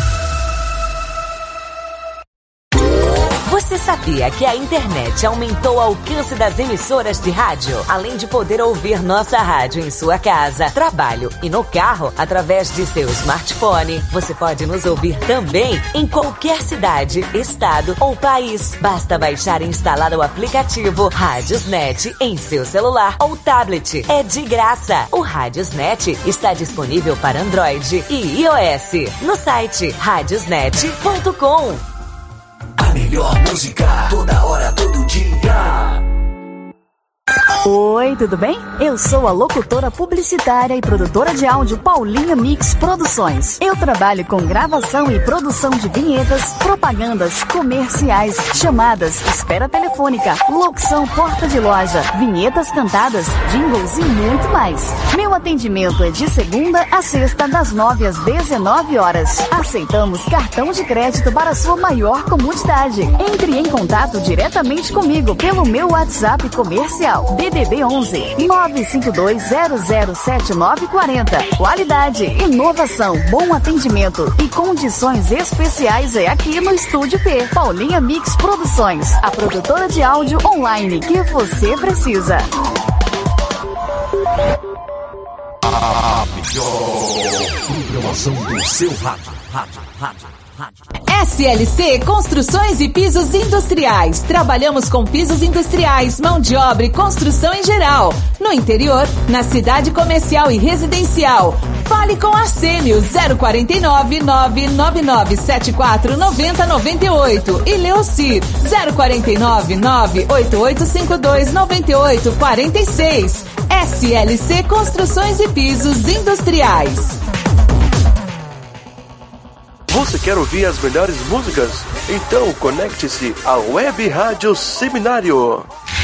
Você sabia que a internet aumentou o alcance das emissoras de rádio? Além de poder ouvir nossa rádio em sua casa, trabalho e no carro, através de seu smartphone, você pode nos ouvir também em qualquer cidade, estado ou país. Basta baixar e instalar o aplicativo Radiosnet em seu celular ou tablet. É de graça. O Radiosnet está disponível para Android e iOS no site radiosnet ponto com. A melhor música, toda hora, todo dia. Oi, tudo bem? Eu sou a locutora publicitária e produtora de áudio Paulinha Mix Produções. Eu trabalho com gravação e produção de vinhetas, propagandas, comerciais, chamadas, espera telefônica, locução porta de loja, vinhetas cantadas, jingles e muito mais. Meu atendimento é de segunda a sexta, das nove às dezenove horas. Aceitamos cartão de crédito para sua maior comodidade. Entre em contato diretamente comigo pelo meu WhatsApp comercial D D D onze nove cinco dois zero zero sete nove quatro zero. Qualidade, inovação, bom atendimento e condições especiais é aqui no Estúdio P. Paulinha Mix Produções, a produtora de áudio online que você precisa. A melhor programação do seu rádio, rádio, rádio. S L C Construções e Pisos Industriais. Trabalhamos com pisos industriais, mão de obra e construção em geral. No interior, na cidade comercial e residencial. Fale com Arsênio zero quatro nove nove nove nove sete quatro nove zero nove oito e Leocir zero quatro nove nove oito oito cinco dois nove oito quatro seis. S L C Construções e Pisos Industriais. Você quer ouvir as melhores músicas? Então conecte-se à Web Rádio Seminário.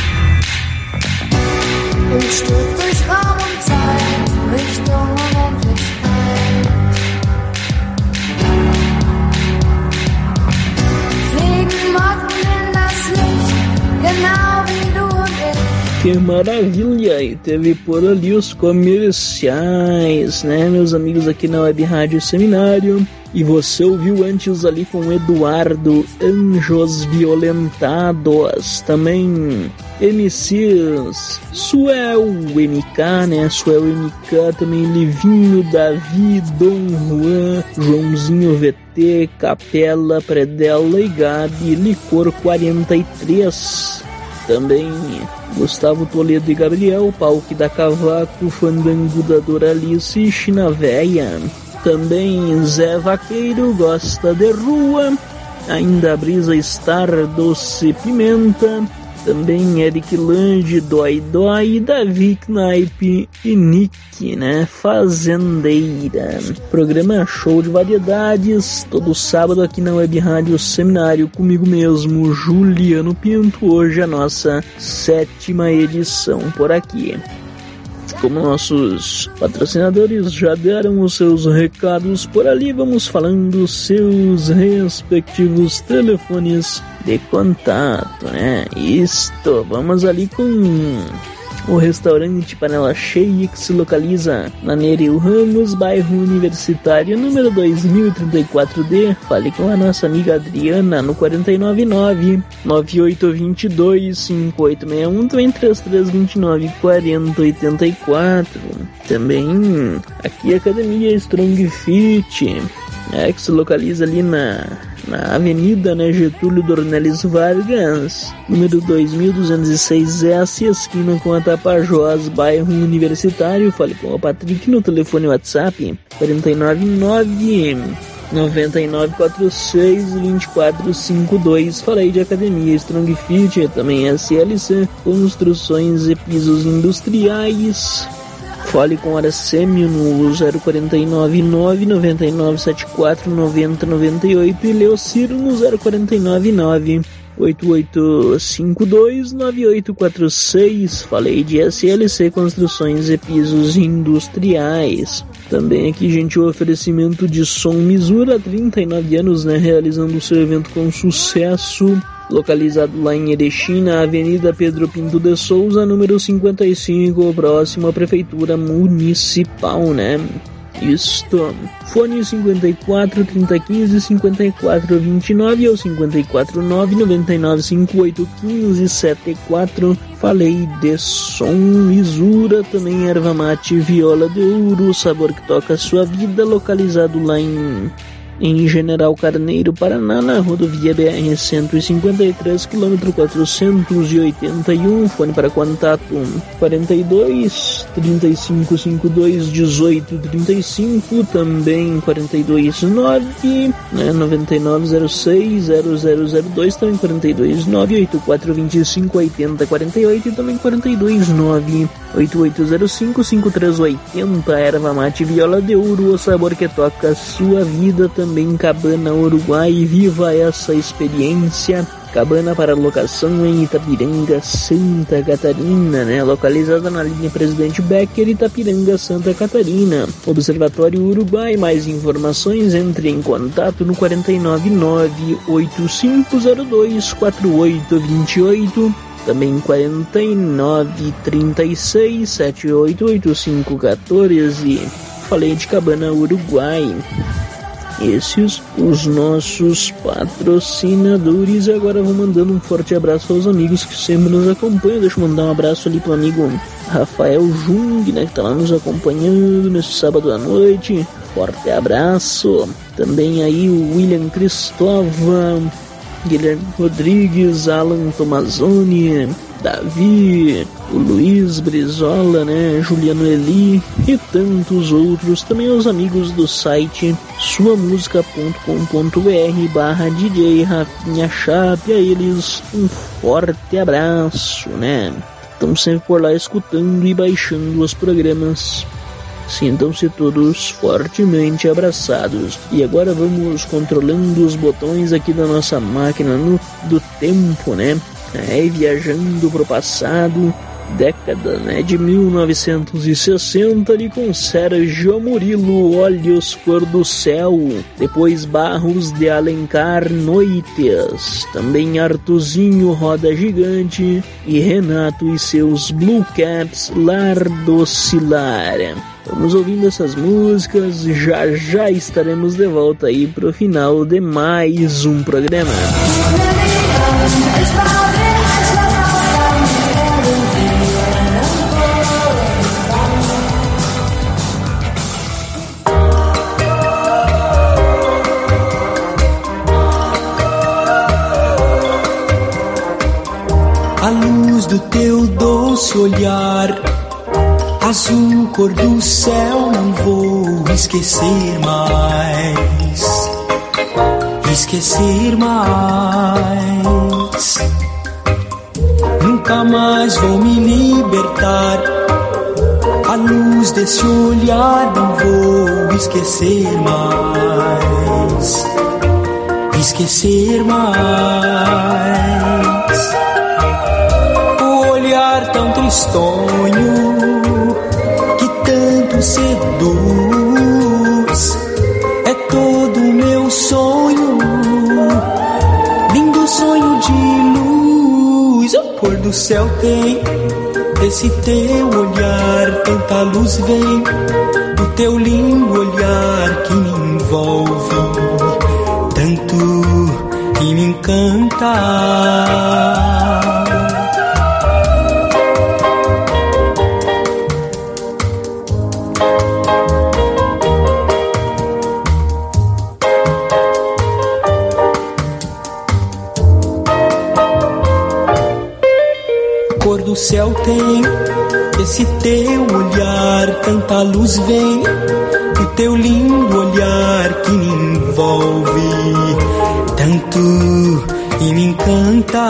Que maravilha! E teve por ali os comerciais, né, meus amigos aqui na Web Rádio Seminário. E você ouviu antes ali com Eduardo, Anjos Violentados. Também M Cs, Suel M K, né? Suel M K, também Livinho, Davi, Dom Juan, Joãozinho V T, Capela, Predela e Gabi, Licor quarenta e três. Também Gustavo Toledo e Gabriel, Palque da Cavaco, Fandango da Doralice, China Véia. Também Zé Vaqueiro, Gosta de Rua, ainda a brisa Star Doce Pimenta, também Eric Lange, Dói Dói, Davi Knaip e Nick, né? Fazendeira. Programa Show de Variedades, todo sábado aqui na Web Rádio Seminário, comigo mesmo, Juliano Pinto. Hoje a nossa sétima edição por aqui. Como nossos patrocinadores já deram os seus recados por ali, vamos falando seus respectivos telefones de contato, né? Isto, vamos ali com o restaurante Panela Cheia, que se localiza na Nereu Ramos, bairro Universitário, número dois mil e trinta e quatro D. Fale com a nossa amiga Adriana no quatro nove nove, nove oito dois dois, cinco oito seis um, também três três dois nove, quatro zero oito quatro. Também aqui a Academia Strong Fit, é, que se localiza ali na, na Avenida, né, Getúlio Dornelles Vargas, número dois mil duzentos e seis S, esquina com a Tapajós, bairro Universitário. Fale com o Patrick no telefone WhatsApp quatro nove nove, nove nove quatro seis, dois quatro cinco dois. Falei de Academia Strong Fit, também S L C, construções e pisos industriais. Fale com Aracêmio no zero quatro nove nove, nove nove sete quatro, nove zero nove oito e Leociro no zero quatro nove nove, oito oito cinco dois, nove oito quatro seis. Falei de S L C Construções e Pisos Industriais. Também aqui, gente, o oferecimento de Som Misura, trinta e nove anos, né, realizando o seu evento com sucesso. Localizado lá em Erechim, na Avenida Pedro Pinto de Souza, número cinquenta e cinco, próximo à Prefeitura Municipal, né? Isto. Fone cinquenta e quatro, trinta, quinze, cinquenta e quatro, vinte e nove ou cinquenta e quatro, nove, noventa e nove, cinquenta e oito, quinze, setenta e quatro. Falei de Som Misura, também erva mate Viola de Ouro, sabor que toca a sua vida, localizado lá em... em General Carneiro, Paraná, na rodovia B R cento e cinquenta e três, quilômetro quatrocentos e oitenta e um. Fone para contato quarenta e dois, trinta e cinco, cinquenta e dois, dezoito, trinta e cinco, também quarenta e dois, nove, né, noventa e nove zero seis, zero zero zero dois, também quarenta e dois, nove, oitenta e quatro, vinte e cinco, oitenta, quarenta e oito e também quarenta e dois, nove, oitenta e oito zero cinco, cinquenta e três oitenta. Erva mate Viola de Ouro, o sabor que toca a sua vida. Também Cabana Uruguai, viva essa experiência. Cabana para locação em Itapiranga, Santa Catarina, né? Localizada na linha Presidente Becker, Itapiranga, Santa Catarina. Observatório Uruguai, mais informações, entre em contato no quatro nove nove, oito cinco zero dois, quatro oito dois oito. Também quarenta e nove, trinta e seis, setenta e oito, oitenta e cinco, quatorze. Falei de Cabana Uruguai. Esses os nossos patrocinadores. Agora vou mandando um forte abraço aos amigos que sempre nos acompanham. Deixa eu mandar um abraço ali pro amigo Rafael Jung, né, que tá lá nos acompanhando nesse sábado à noite. Forte abraço. Também aí o William Cristóvão, Guilherme Rodrigues, Alan Tomazoni, Davi, o Luiz Brizola, né, Juliano Eli e tantos outros. Também os amigos do site sua música ponto com ponto br barra D J Rafinha Chape. A eles um forte abraço, né? Estão sempre por lá escutando e baixando os programas. Sintam-se todos fortemente abraçados. E agora vamos controlando os botões aqui da nossa máquina no, do tempo, né? É, viajando pro passado, década, né, de mil novecentos e sessenta, ali com Sérgio Murilo, Olhos Cor do Céu. Depois Barros de Alencar, Noites. Também Artuzinho, Roda Gigante. E Renato e seus Blue Caps, Lar do Cilar. Vamos ouvindo essas músicas, já já estaremos de volta aí pro final de mais um programa. A luz do teu doce olhar, azul cor do céu, não vou esquecer mais. esquecer mais. Nunca mais vou me libertar. A luz desse olhar não vou esquecer mais. Esquecer mais. O olhar tão tristonho que tanto seduz é todo meu sonho, lindo sonho de luz. O pôr do céu tem desse teu olhar, tanta luz vem do teu lindo olhar que me envolve tanto e me encanta. Cor do céu tem esse teu olhar, tanta luz vem do teu lindo olhar que me envolve tanto e me encanta,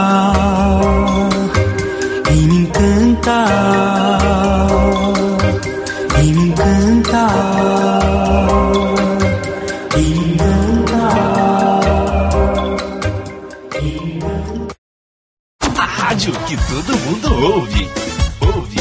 e me encanta, e me encanta, e me encanta, e me encanta. A rádio que todo mundo ouve. Ouve.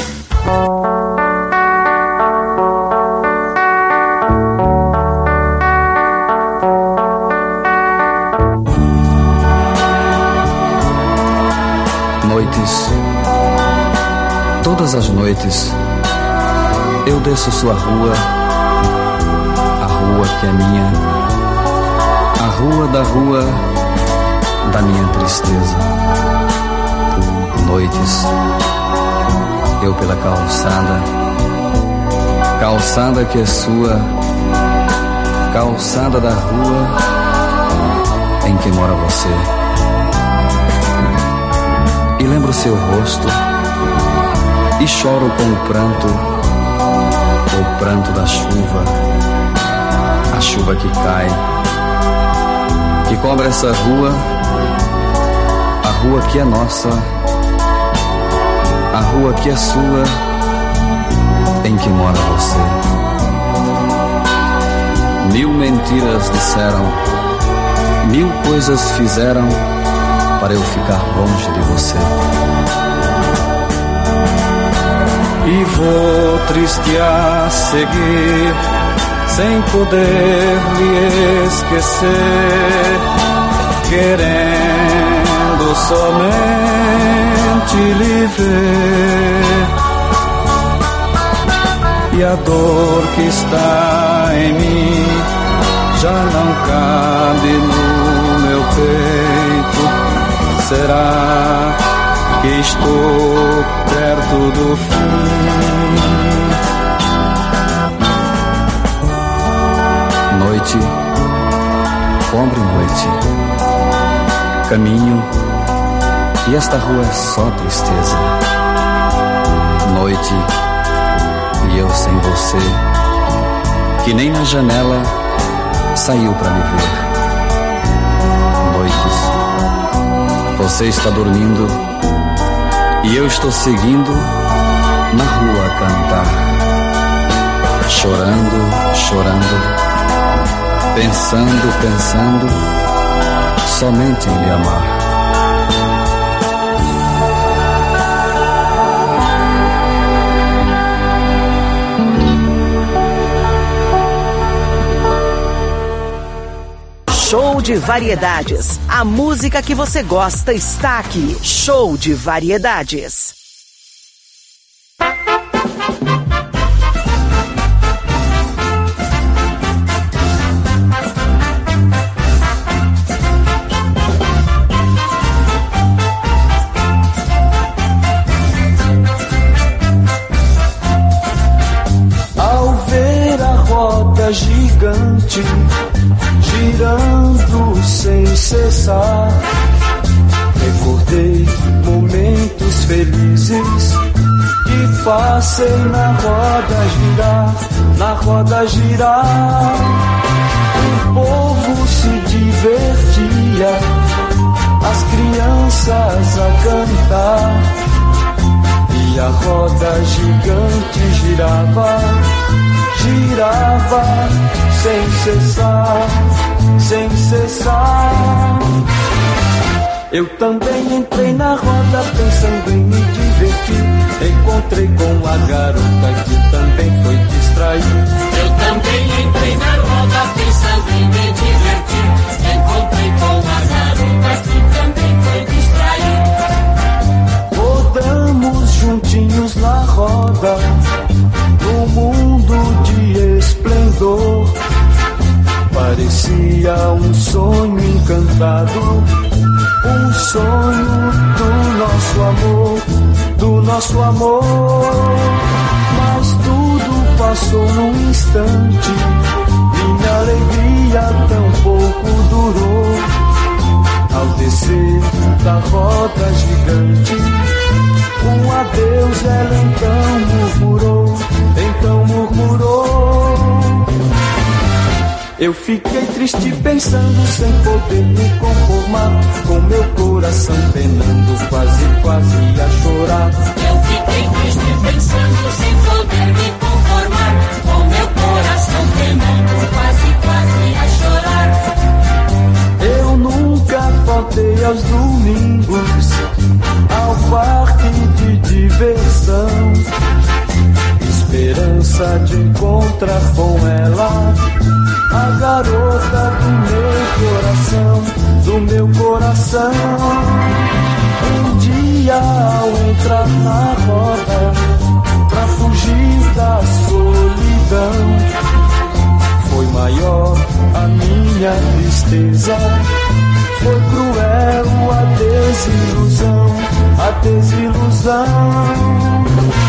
Noites, todas as noites, eu desço sua rua, a rua que é minha, a rua da rua da minha tristeza. Noites, eu pela calçada, calçada que é sua, calçada da rua em que mora você. E lembro seu rosto e choro com o pranto, o pranto da chuva, a chuva que cai, que cobre essa rua, a rua que é nossa, a rua que é sua, em que mora você. Mil mentiras disseram, mil coisas fizeram para eu ficar longe de você. E vou triste a seguir, sem poder lhe esquecer, querendo somente lhe ver. E a dor que está em mim já não cabe no meu peito. Será que estou perto do fim? Noite, cobre noite, caminho e esta rua é só tristeza. Noite e eu sem você, que nem na janela saiu pra me ver. Noites, você está dormindo e eu estou seguindo na rua a cantar, chorando, chorando, pensando, pensando somente em lhe amar. Show de variedades. A música que você gosta está aqui. Show de variedades. Ao ver a roda gigante girando sem cessar, recordei momentos felizes que passei na roda girar, na roda girar. O povo se divertia, as crianças a cantar, e a roda gigante girava, girava sem cessar, sem cessar. Eu também entrei na roda pensando em me divertir. Encontrei com a garota que também foi distrair. Eu também entrei na roda pensando em me divertir. Encontrei com a garota que também foi distrair. Rodamos juntinhos na roda, no mundo de esplendor. Parecia um sonho encantado, um sonho do nosso amor, do nosso amor. Mas tudo passou num instante, minha alegria tão pouco durou. Ao descer da roda gigante, um adeus ela então murmurou, então murmurou. Eu fiquei triste pensando sem poder me conformar, com meu coração penando, quase, quase a chorar. Eu fiquei triste pensando sem poder me conformar, com meu coração penando, quase, quase a chorar. Eu nunca faltei aos domingos, ao parque de diversão, esperança de encontrar com ela a garota do meu coração, do meu coração. Um dia ao entrar na roda, pra fugir da solidão, foi maior a minha tristeza, foi cruel a desilusão, a desilusão.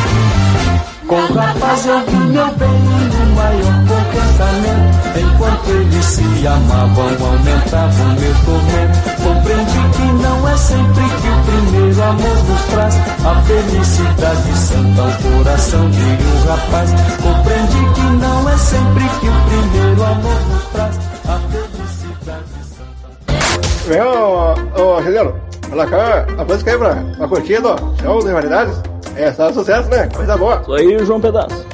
Com o rapaz eu vi meu bem no maior contentamento, enquanto eles se amavam, aumentavam meu tormento. Compreendi que não é sempre que o primeiro amor nos traz a felicidade santa ao coração de um rapaz. Compreendi que não é sempre que o primeiro amor nos traz a felicidade santa. Vem, ô, ô, Giselo, olha cá, a música aí pra, pra curtir, ó, show de variedades. É só sucesso, né? Coisa boa. Isso aí, João Pedaço.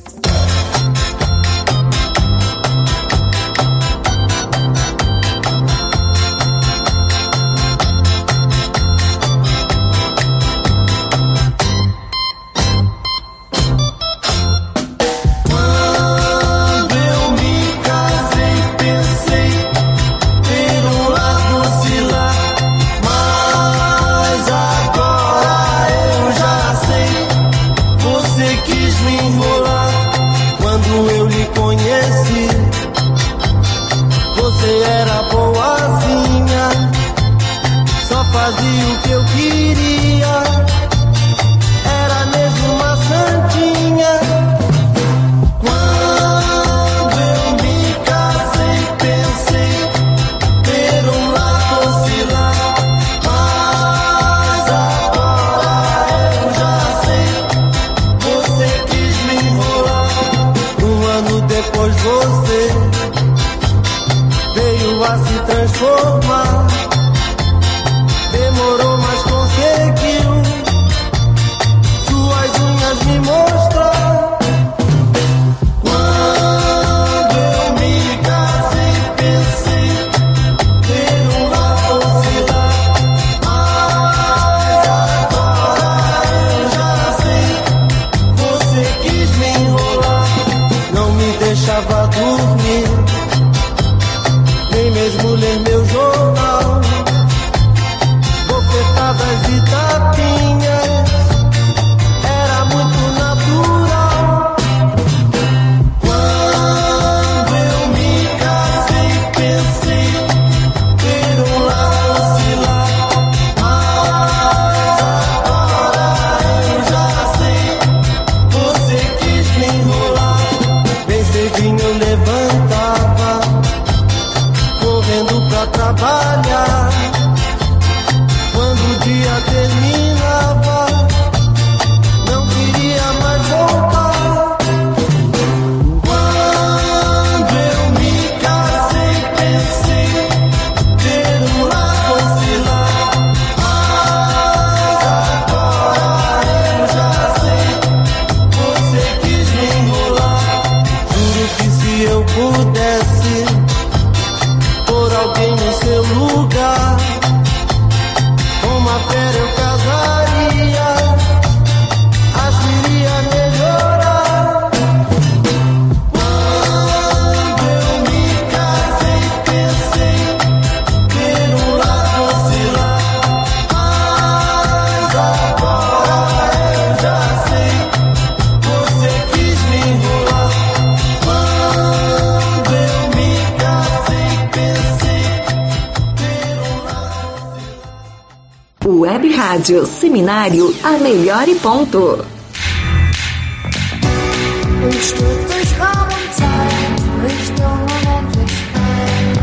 Fazia o que eu queria, era mesmo uma santinha. Quando eu me casei, pensei ter um lado oscilar, mas agora eu já sei, você quis me enrolar. Um ano depois você veio a se transformar. Demorou, mas conseguiu suas unhas me mostrar. Quando eu me casei, pensei ter um lado oscilar, mas agora eu já sei, você quis me enrolar. Não me deixava dormir, nem mesmo ler meu jornal. Bofetadas e tapinhas, era muito natural. Quando eu me casei, pensei ter um lado oscilar, mas agora eu já sei, você quis me enrolar. Bem cedinho eu levantava, correndo pra trabalhar. Quando o dia termina, pudesse por alguém no seu lugar, com uma fera eu casaria, acho que iria melhorar. Quando eu me casei, pensei ter um lar vacilar, mas agora eu já sei, você quis me enrolar. Quando eu me casei, pensei ter um lar vacilar. Web Rádio Seminário, a melhor e ponto. Ich stürz durch Raum und Zeit Richtung Unendlichkeit.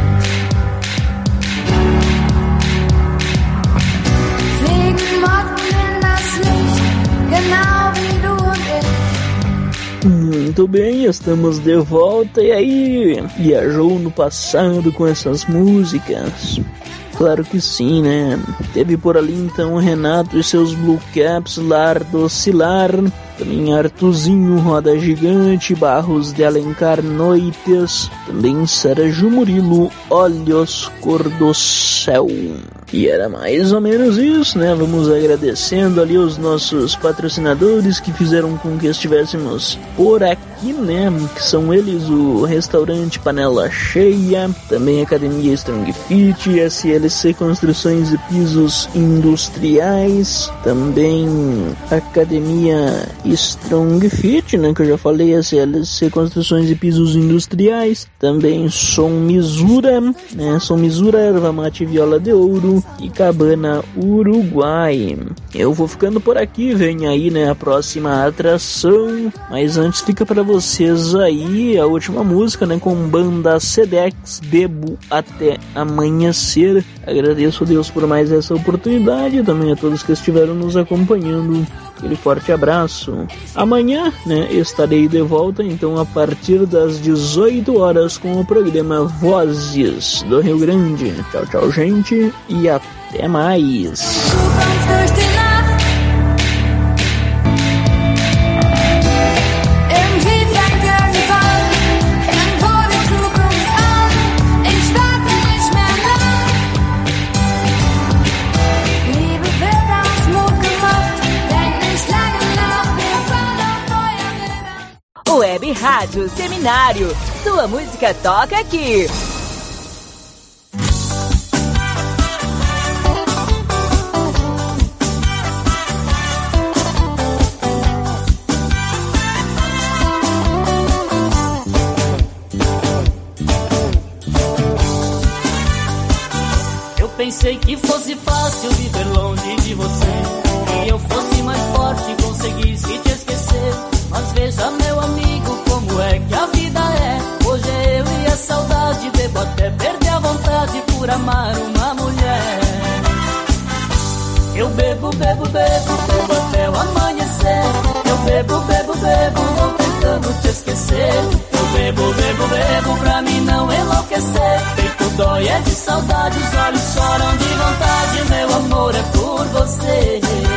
Fliegen Motten in das Licht, genau wie du und ich. Muito bem, estamos de volta. E aí, viajou no passado com essas músicas? Claro que sim, né? Teve por ali então Renato e seus Blue Caps, Lar do Oscilar, também Artuzinho, Roda Gigante, Barros de Alencar, Noites, também Sérgio Murilo, Olhos Cor do Céu. E era mais ou menos isso, né? Vamos agradecendo ali os nossos patrocinadores que fizeram com que estivéssemos por aqui, né? Que são eles o Restaurante Panela Cheia, também a Academia Strong Fit, S L C Construções e Pisos Industriais, também a Academia Strong Fit, né? Que eu já falei, S L C Construções e Pisos Industriais, também Som Misura, né? Som Misura, Erva Mate Viola de Ouro e Cabana Uruguai. Eu vou ficando por aqui, vem aí, né, a próxima atração, mas antes fica para vocês aí a última música, né, com banda Sedex, Bebo Até Amanhecer. Agradeço a Deus por mais essa oportunidade, também a todos que estiveram nos acompanhando. Aquele forte abraço. Amanhã, né, estarei de volta, então, a partir das dezoito horas com o programa Vozes do Rio Grande. Tchau, tchau, gente, e até mais. Web Rádio Seminário. Sua música toca aqui. Eu pensei que fosse fácil viver longe de você, que eu fosse mais forte e conseguisse te esquecer. Mas veja, meu amigo, como é que a vida é. Hoje eu e a saudade devo até perder a vontade por amar uma mulher. Eu bebo, bebo, bebo, bebo até o amanhecer. Eu bebo, bebo, bebo, vou tentando te esquecer. Eu bebo, bebo, bebo pra mim não enlouquecer. Feito dói é de saudade, os olhos choram de vontade. Meu amor é por você.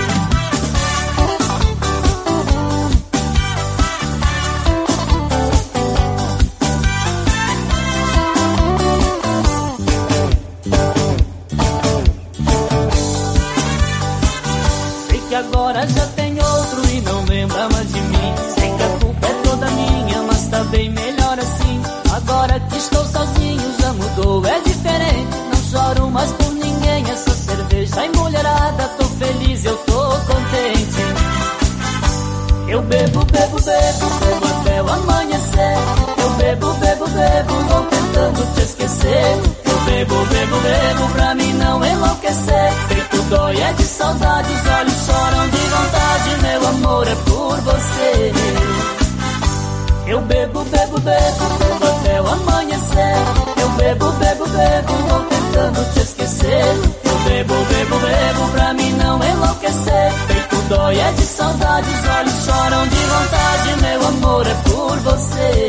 Agora já tem outro e não lembra mais de mim. Sei que a culpa é toda minha, mas tá bem melhor assim. Agora que estou sozinho já mudou, é diferente. Não choro mais por ninguém, essa cerveja emulherada. Tô feliz, eu tô contente. Eu bebo, bebo, bebo, bebo até o amanhecer. Eu bebo, bebo, bebo, vou tentando te esquecer. Eu bebo, bebo, bebo pra mim não enlouquecer. Feito dói é de saudade, os olhos choram de vontade. Meu amor é por você. Eu bebo, bebo, bebo, bebo até o amanhecer. Eu bebo, bebo, bebo, vou tentando te esquecer. Eu bebo, bebo, bebo pra mim não enlouquecer. Feito dói é de saudade, os olhos choram de vontade. Meu amor é por você.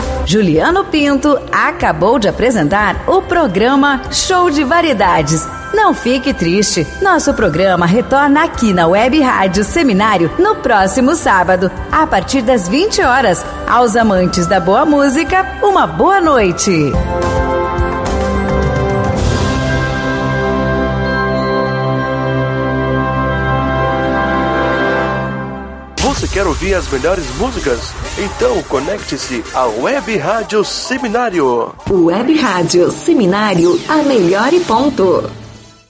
Juliano Pinto acabou de apresentar o programa Show de Variedades. Não fique triste. Nosso programa retorna aqui na Web Rádio Seminário no próximo sábado, a partir das vinte horas. Aos amantes da boa música, uma boa noite. Você quer ouvir as melhores músicas? Então conecte-se à Web Rádio Seminário. Web Rádio Seminário, a melhor e ponto.